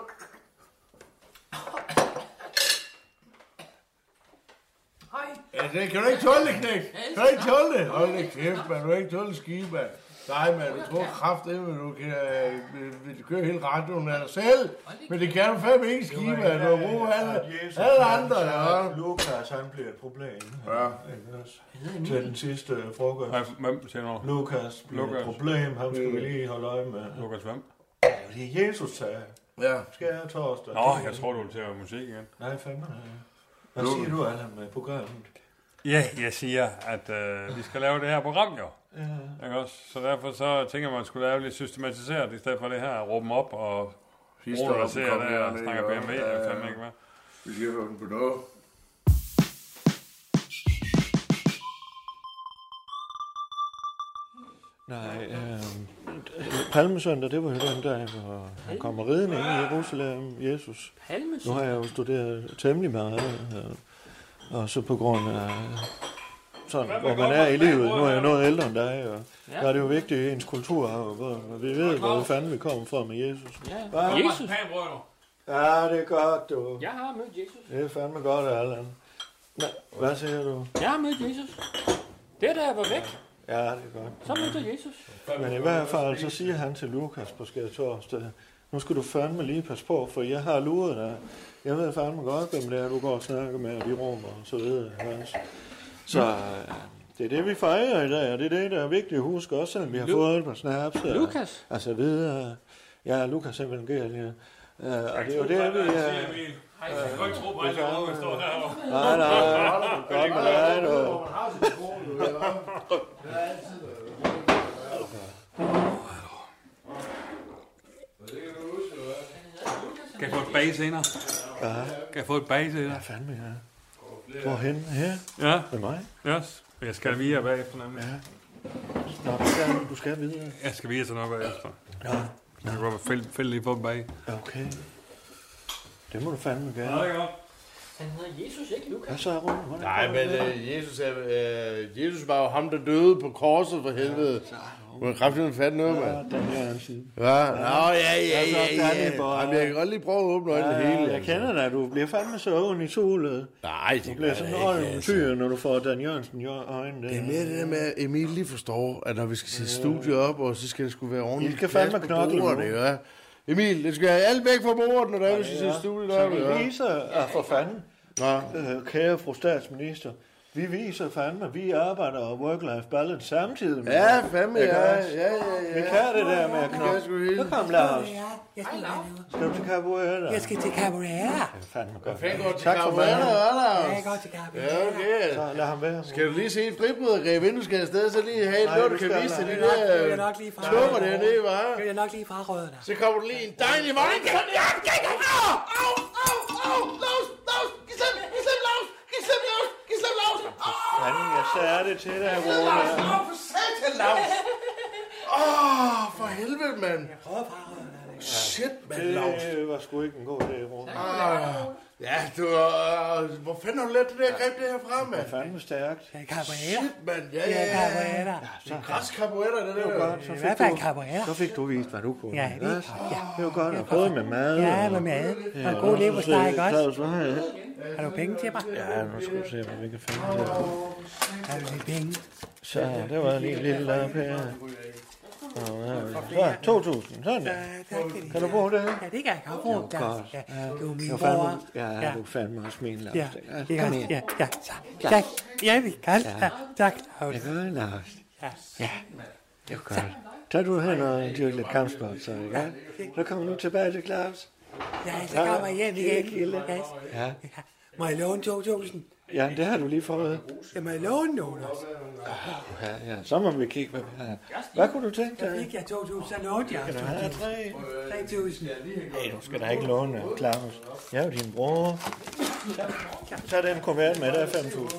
Hej! Ja, det kan du ikke tåle det, knæk. Kan du ikke tåle det? Hold det kæft, man. Du kan ikke tåle det skib, mand. Nej, man. Du tror kraftedeme, du kan øh, køre hele radioen af dig selv. Men det kan du fandme ikke skib, man. Du har brug alle, alle andre, ja. Lukas, han bliver et problem. Ja. Til den sidste frokost. Nej, hvem siger noget? Lukas bliver et problem. Han skal vi lige holde øje med. Lukas hvem? Det er Jesus, sagde Ja. Skal jeg torsdag? Nå, jeg tror, du vil til at høre musik igen. Nej, fandme. Hvad siger du, Allan, med programmet? Ja, jeg siger, at øh, vi skal lave det her program, jo. Ja. Ikke også? Så derfor så tænker man, at man skulle lave lidt systematiseret, i stedet for det her at råbe dem op og bruge der ser der og snakker B M W. Ja, ja. Fandme ikke hvad. Vi skal høre den på noget. Nej, øh, Palmesøndag, det var jo den dag, hvor han kommer ridende ind i Jerusalem, Jesus. Palmesøndag? Nu har jeg jo studeret temmelig meget, øh, og så på grund af sådan, hvor man er i livet. Nu er jeg noget ældre end dig, og ja. Der er det jo vigtigt i ens kultur, hvor vi ved, hvor fanden vi kommer fra med Jesus. Ja, Jesus. Ja, det er godt, du. Jeg har mødt Jesus. Det er fandme godt, Allan. Nå, hvad siger du? Jeg har mødt Jesus. Det er da jeg var væk. Ja, det er godt. Så mødte jeg Jesus. Men i hvert fald, så siger han til Lukas på skærtorsdag, nu skal du fandme lige passe på, for jeg har luret dig. Jeg ved fandme godt, hvem det er, du går og snakker med, og de rum og så videre. Så det er det, vi fejrer i dag, og det er det, der er vigtigt at huske, også selvom vi har Lu- fået et par snaps. Lukas? Altså videre. Ja, Lukas evangeliet. Uh, og det er jo det, vi... Uh, Hej, jeg kan ikke tro på, at jeg står derovre. Nej, nej, godt med dig, du. Kan jeg få et bag senere? Ja. Kan jeg få et bag senere? Ja, fandme, ja. Hvorhen? Her? Ja. Med mig? Yes. Jeg skal videre bagefter, nemlig. Ja. Nå, du skal, du skal videre. Jeg skal videre til noget bagefter. Ja. Jeg kan godt fælde, fælde lige på bag. Okay. Det må du fandme gøre. Ja, det er godt. Han hedder Jesus, ikke Lukas? Hvad så, Rune? Nej, men uh, Jesus, er, uh, Jesus var jo ham, der døde på korset for helvede. Du har kraftigt fat noget, mand. Ja, den er sige. Ja, nå, ja, ja, ja, ja. Jamen, jeg kan godt lige prøve at åbne øjnene ja, hele. Jeg kender dig, du bliver fandme så ond i solet. Nej, det du bliver sådan en tyr, når du får Dan Jørgensen i øjnene. Det er mere det der med, at Emil lige forstår, at når vi skal sætte studiet op, og så skal det sgu være ordentligt. I skal fandme knokle nu. Ja. Emil, det skal have alt væk fra bordet, når der er, vi skal sætte studiet op. Så vi viser, at for fanden, kære fru statsminister, vi viser fandme, at vi arbejder og work-life balance samtidig med. Ja, fandme, ja, ja, ja, ja. Vi kan det der med at knoppe. Så kom, Lars. Jeg skal lave. Skal du til Capoeira? Jeg skal til Capoeira. Det er fandme godt. Fanden går til Tak for Capoeira, Lars. Jeg går til Capoeira. Ja, okay. Så lad ham være. Skal du lige se et fribrødreb, inden du skal afsted, så lige have et noget, du kan vise til de der tupper dernede, hva'? Det er nok lige frarøvet dig. Så kommer du lige en dejlig vej. Au, au, au, au, Lars, Lars, giv slem, giv slem, Lars, giv slem, Lars, giv slem, Lars. Fanden, jeg sagde det til dig, Rune. Åh, for satan, Lars. Åh, for helvede, mand. Jeg prøver at frarøve dig. Shit, mand, Lars. Det var sgu ikke en god idé, Rune. Ja, du har... Hvor fanden har du lært det der greb det her frem, mand? Det er fandme stærkt. Det er Capoeira. Shit, mand. Ja, Det ja, er ja. Capoeira. Det er græs Capoeira, det der. Det var godt. Så I fik hvert fald du, Capoeira. så fik du vist, hvad du kunne. Ja, det er ja. Det var godt. Og både med mad. Ja, med mad. Og god leverpostej, ikke også? Claus, hvad har jeg? Har du penge til mig? Ja, nu skal vi se, hvad vi kan finde til. Har du lidt penge? Så, det var lige en lille lap her. Så, to tusind. Sådan der. Kan du bruge det? Ja, det kan jeg godt bruge. Det var godt. Ja, du er min Du bror. ja, du fandme også min Lars. Ja, det Kom kan her. ja, ja, så. Tak. Ja, vi kan. Ja, tak, Claus. Det gør Lars. Ja. Ja, det var godt. Tag du hen og dyrke lidt kampsport, så ikke? Så kommer du tilbage til Claus. Ja, så kommer jeg hjem igen. Kilde. Ja. Må jeg låne to tusind? Ja, det har du lige fået. Jeg må jeg låne nogen også. Ja, ja, så må vi kigge, hvad vi har. Hvad kunne du tænke Så dig? fik jeg to tusind, så lånte jeg også Skal du have tre? tre tusind. Nej, du skal da ikke låne, Claus. Jeg er jo din bror. Tag den kuvert med, der er fem tusind.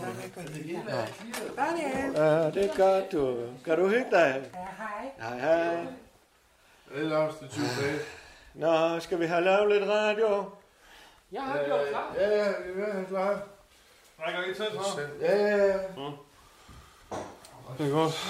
Ja, det er godt, du. Kan du hygge dig? Hej, hej. Det er også det tyve dage. Nå, skal vi have lavet lidt radio? Jeg har gjort klar. Ja, ja, vi er have klar. Rækker I til, så? Ja, ja, ja. Det er godt.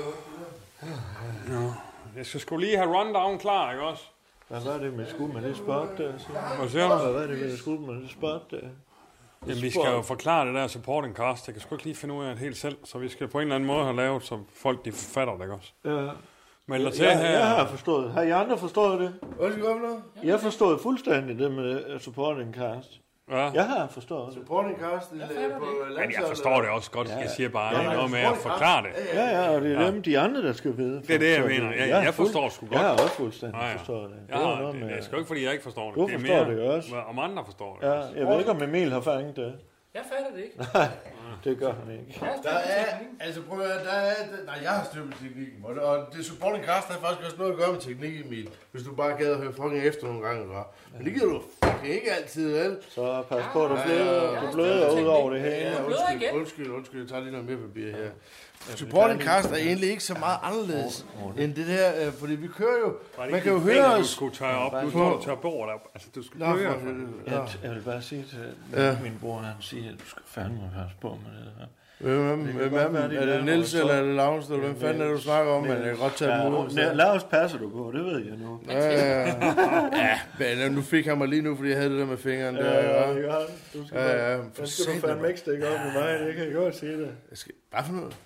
Ja. Jeg skal sgu lige have rundown klar, ikke også? Hvad var det med skud med det spot der? Hvad siger du? Hvad var det med skud med det spot der? Jamen, vi skal jo forklare det der supporting cast. Jeg kan sgu ikke lige finde ud af det helt selv, så vi skal på en eller anden måde have lavet, så folk de fatter det, ikke også? Ja. Men lad til jeg, her... jeg har forstået. Har I andre forstået det? Hvad skal vi gøre for noget? Jeg har forstået fuldstændig det med supporting cast. Ja. Jeg har forstået det. Supporting cast på landsholdet. Men jeg forstår det også godt. Jeg siger bare, ja, noget med at forklare det. Ja, ja, og det er dem, de andre, der skal vide. Det er det, jeg mener. Jeg, jeg forstår sgu godt. Jeg har også fuldstændig ja, ja. forstået det. Ja, det, det, det er sgu ikke, fordi jeg ikke forstår det. Du det er forstår mere, det jo også. Om andre forstår det. Ja, jeg ved ikke, om Emil har fanget det. Jeg fatter det ikke. Nej, det gør han ikke. Der er, altså prøv at der er, nej, jeg har styr på teknikken, og det, og det supporting cast har faktisk også noget at gøre med teknik, Emil, hvis du bare gad at høre fucking efter nogle gange, eller? Men det giver du fucking ikke altid, vel? Så pas på, at du bløder, du bløder ud over det hele. Ja, undskyld, undskyld, undskyld, jeg tager lige noget mere papir her. Supporting cast er egentlig ikke så meget anderledes end det der, øh, fordi vi kører jo, man kan jo høre os... Du skulle tørre op, du står og tørre bordet op, altså du skal køre. Jeg, jeg vil bare sige til ja. min bror, han siger, at du skal fandme passe på med det her. Hvem er det? Er det Niels eller er det Lars, eller hvem fanden er det, du snakker om? Men jeg kan godt tage dem ud. Lars passer du på, det ved jeg nu. Ja, ja. Men nu fik han mig lige nu, fordi jeg havde det der med fingeren der. Ja, ja. Du skal, ja, ja. For skal du fandme ikke stikke op med mig, det kan jeg godt sige det. Jeg skal... Hvad for noget?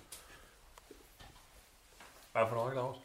Hvad for noget, Lars?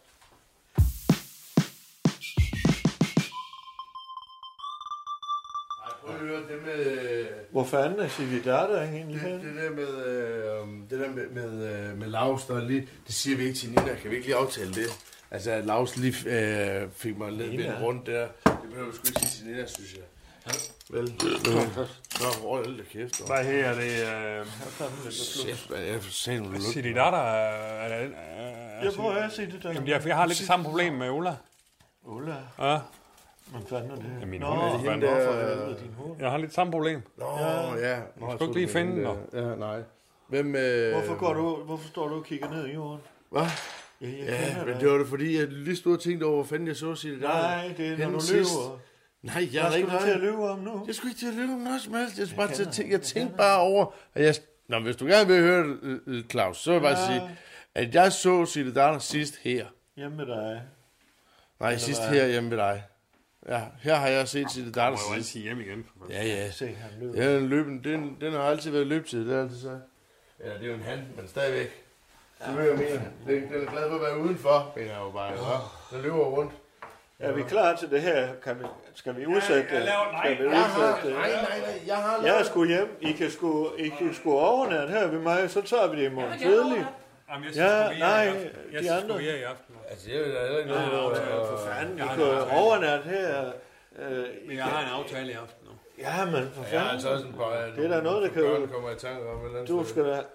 Prøv at høre det med... Hvor fanden er Cividata egentlig det, det der med, øh, det der med, med, øh, med Lars, der lige, det siger vi ikke til Nina, kan vi ikke lige aftale det? Altså, at Lars lige øh, fik mig lidt vendt rundt der, det behøver vi sgu ikke sige til Nina, synes jeg. Ja. Vel, nå, hold da kæft. Hvad her er det? Øh... Shit, hvad er det for sagen, du lukker? Cividata er det... Jeg prøver at se det der. Jamen, jeg har lidt det samme problem med Ulla. Ulla? Ja. Man fanden er det? Ja, min Nå, hund er hende der for din hund. Jeg har lidt samme problem. Nå, ja. ja. Jeg skal ikke lige finde den. Ja, nej. Hvem, øh... Hvorfor, går du, hvorfor står du og kigger ned i jorden? Hvad? Ja, ja men det var det, fordi jeg lige stod og tænkte over, hvor fanden jeg så sige det der. Nej, det er, når du løber. Nej, jeg er ikke til at løbe om nu. Jeg skulle ikke til at løbe om noget som helst. Jeg, jeg, bare til at tænke, jeg tænkte bare over, at jeg... Nå, hvis du gerne vil høre det, Claus, så vil jeg bare sige, at jeg så Sille Darner sidst her. Hjemme med dig. Nej, eller sidst her hjemme med dig. Ja, her har jeg set Sille Darner sidst. Jeg må jo altid hjem igen. Ja, ja. Se, han løber. Ja, den, løben, den, den har altid været løbetid, det er altid så. Ja, det er jo en hand, men stadigvæk. Det vil jeg mene. Den, den er glad for at være udenfor, men jeg er jo bare, ja. Den løber rundt. Er vi klar til det her? Kan vi, skal vi udsætte det? Skal vi udsætte det? Nej, nej, nej. Jeg har Jeg er sgu hjem. I kan sgu, I kan sgu overnat her ved mig, så tager vi det i morgen tidligt. Ja, nej, de andre. Jeg i aften. Altså, jeg vil da heller ikke noget. For fanden, vi kan overnat her. Men jeg har en aftale i aften nu. Ja, men for fanden. Ja, altså også en par... Det er da noget, der kan... Børn kommer i tanker om et eller andet. Du skal da...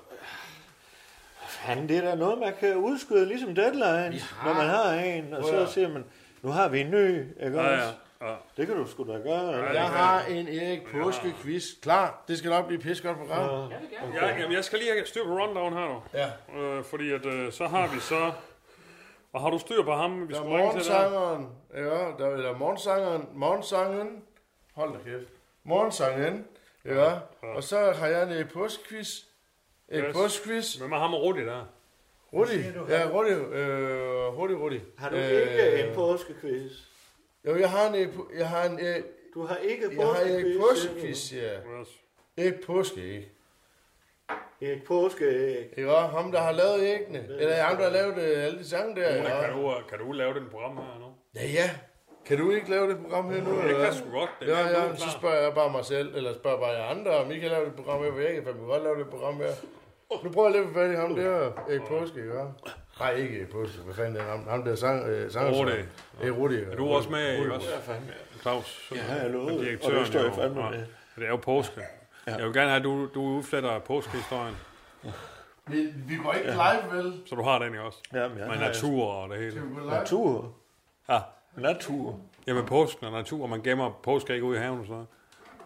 Fanden, det er da noget, man kan udskyde, ligesom deadline, når man har en, og så siger man, nu har vi en ny, ikke ja, også? Ja, ja. Det kan du sgu da gøre. Ja, jeg har en Erik Påske-quiz klar. Det skal nok blive pisse godt program. Ja, ja, jamen, jeg skal lige have styr på rundown her nu. Ja. Øh, fordi at, øh, så har vi så... Og har du styr på ham? Vi der er skal ringe til morgensangeren. Ja, der er der morgensangeren. Morgensangeren. Hold da kæft. Morgensangeren. Ja. ja. Og så har jeg en Erik Påske-quiz. Erik yes. Påske-quiz. Hvem har ham og Rudi der? Rudi? Ja, Rudi. Øh, Rudi, Rudi. Har du ikke øh, en påskequiz? Jo, jeg har en... Jeg har en øh, du har ikke påskequiz? Jeg har Erik Påske-quiz, ja. Yes. Erik Påske, ikke? Erik Påske, ikke? Det var ham, der har lavet æggene. Eller ham, der har lavet øh, alle de sange der. Rune, ja. kan, du, kan du lave den program her nu? Ja, ja. Kan du ikke lave det program her nu? Jeg kan sgu godt. Det ja, ja, så spørger jeg bare mig selv, eller spørger bare jeg andre, om I kan lave det program her, for jeg kan fandme godt lave det program her. Nu prøver jeg lidt for fat i ham der, Erik Påske, ikke? Nej, ikke Erik Påske, hvad fanden er ham? Ham der sang, øh, sang Rudi. Erik Rudi. Er du også med, ikke også? Claus, ja, jeg lovede, direktøren, og det står jeg fandme med. Det er jo påske. Ja. Jeg vil gerne have, at du, du udfletter påskehistorien. Vi, vi går ikke live, vel? Så du har den jo også. Jamen, med natur og det hele. Natur? Ja. Natur? Ja, med påsken og natur, og man gemmer påskeæg ude i haven og sådan noget.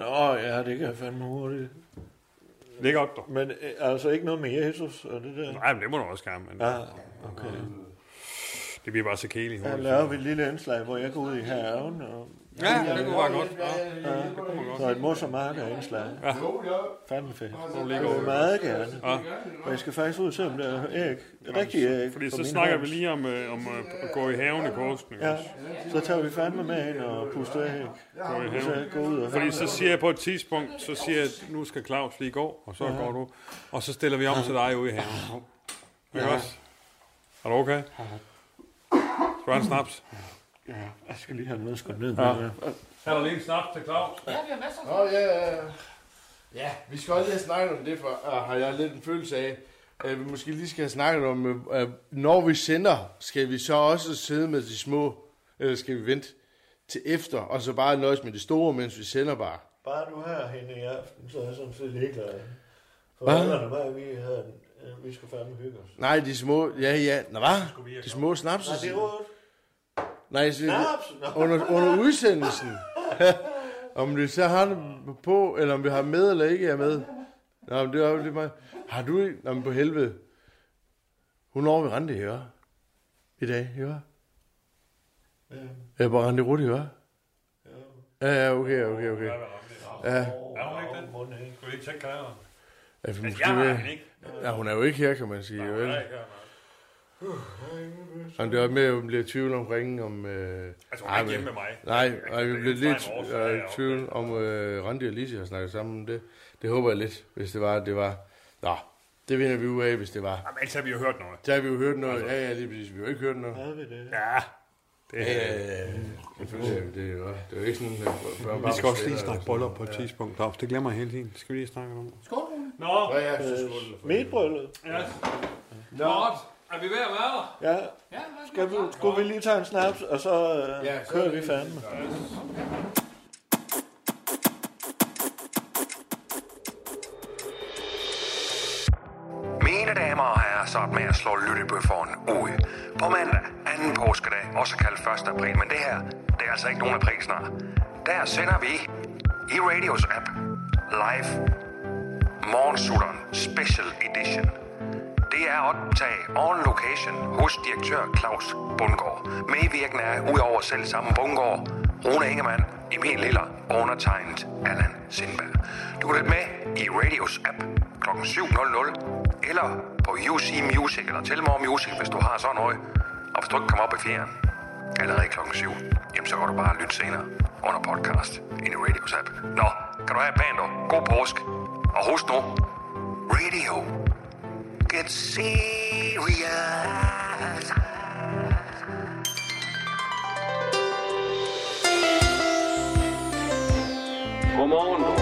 Nå, ja, det kan jeg fandme hurtigt. Det er godt, dog. Men øh, altså ikke noget med Jesus og det der? Nej, men det må du også gerne. Men... Ja, okay. Det bliver bare så kedeligt. Jeg laver vi et lille indslag, hvor jeg går ud i haven. Og... Ja, ja, det kunne være godt. Ja, ja, det kunne man godt. Så et morsomarker-indslag. Ja. Fandme fedt. Det ligger over. Meget gerne. Ja. Og jeg skal faktisk ud og se, om det er æg. Rigtig æg. Fordi så snakker vi lige om, øh, om at gå i haven i påsken. Ja, så tager vi fandme med ind og puster æg. Gå i haven. Så gå ud og Fordi så siger jeg på et tidspunkt, så siger jeg, at nu skal Claus lige gå, og så ja. går du. Og så stiller vi om til dig ude i haven. Ikke ja. også? Er du okay? Skal du have en snaps? Ja, jeg skal lige have noget skudt ned. Ja. Er der lige en snaps til Claus? Ja, vi har masser af. Åh, ja, ja. Ja, vi skal også lige have snakket om det, for uh, har jeg lidt en følelse af, at vi måske lige skal have snakket om, uh, når vi sender, skal vi så også sidde med de små, eller skal vi vente til efter, og så bare nøjes med de store, mens vi sender bare. Bare du her hende i aften, så er jeg sådan set ligeglad. For hvad? Hvad vi havde, vi skal fandme hygge os. Nej, de små, ja, ja, nå hvad? De små snaps. Nej, det er råd. Nej, så, under, under udsendelsen. Om vi så har det på, eller om vi har med eller ikke er med. Nå, men det er jo lidt meget. Har du ikke? Nå, men på helvede. Hun når ved Randi, ja. I dag, ja. Ja. Jeg er på Randi Rudi, ja. Ja, ja, okay, okay, okay. Ja. Er hun ikke den? Skal vi ikke tjekke kalenderen? Ja, for måske, ja, hun er jo ikke her, kan man sige. Nej, vel? nej, Men det er med, at vi bliver i tvivl om ringen om... Øh, altså, hun er ikke hjemme med mig. Nej, nej vi bliver lidt øh, i tvivl om øh, Randi og Lise har snakket sammen om det. Det håber jeg lidt, hvis det var, det var... Nå, det vinder vi ud af, hvis det var. Jamen, ellers har vi jo hørt noget. Så har vi jo hørt noget. Altså. Ja, ja, lige præcis. Vi har jo ikke hørt noget. Havde vi det? Ja. Det er... Ja, ja, ja. Det, det, er jo, det er jo ikke sådan... Uh, vi skal også lige snakke bryllup på et tidspunkt, Claus. Det glemmer jeg hele tiden. Skal vi lige snakke om det? Skål, Nå. Ja, ja, så skål. Mit bryllup. Ja. Godt. Er vi ved at være der? Ja. Ja, skal vi, skulle vi lige tage en snaps, og så øh, ja, kører vi fandme. Mine damer og herrer, så med at slå lyttebøfferen ud. På mandag, anden påskedag, også kaldt første april, men det her, det er altså ikke nogen april snart. Der sender vi i Radios app live Morgensutteren Special Edition. Det er optag on location hos direktør Claus Bundgaard. Medvirkende er udover selv samme Bundgaard, Rune Ingemann, Emil Liller og undertegnet Allan Sindberg. Du kan lytte med i Radios app klokken syv nul nul eller på U C Music eller Telmore Music, hvis du har sådan noget. Og hvis du ikke kommer op i fjern allerede klokken syv, jamen så kan du bare lytte senere under podcast ind i Radios app. Nå, kan du have pænt og god påsk. Og husk nu, Radio Get serious. Godmorgen.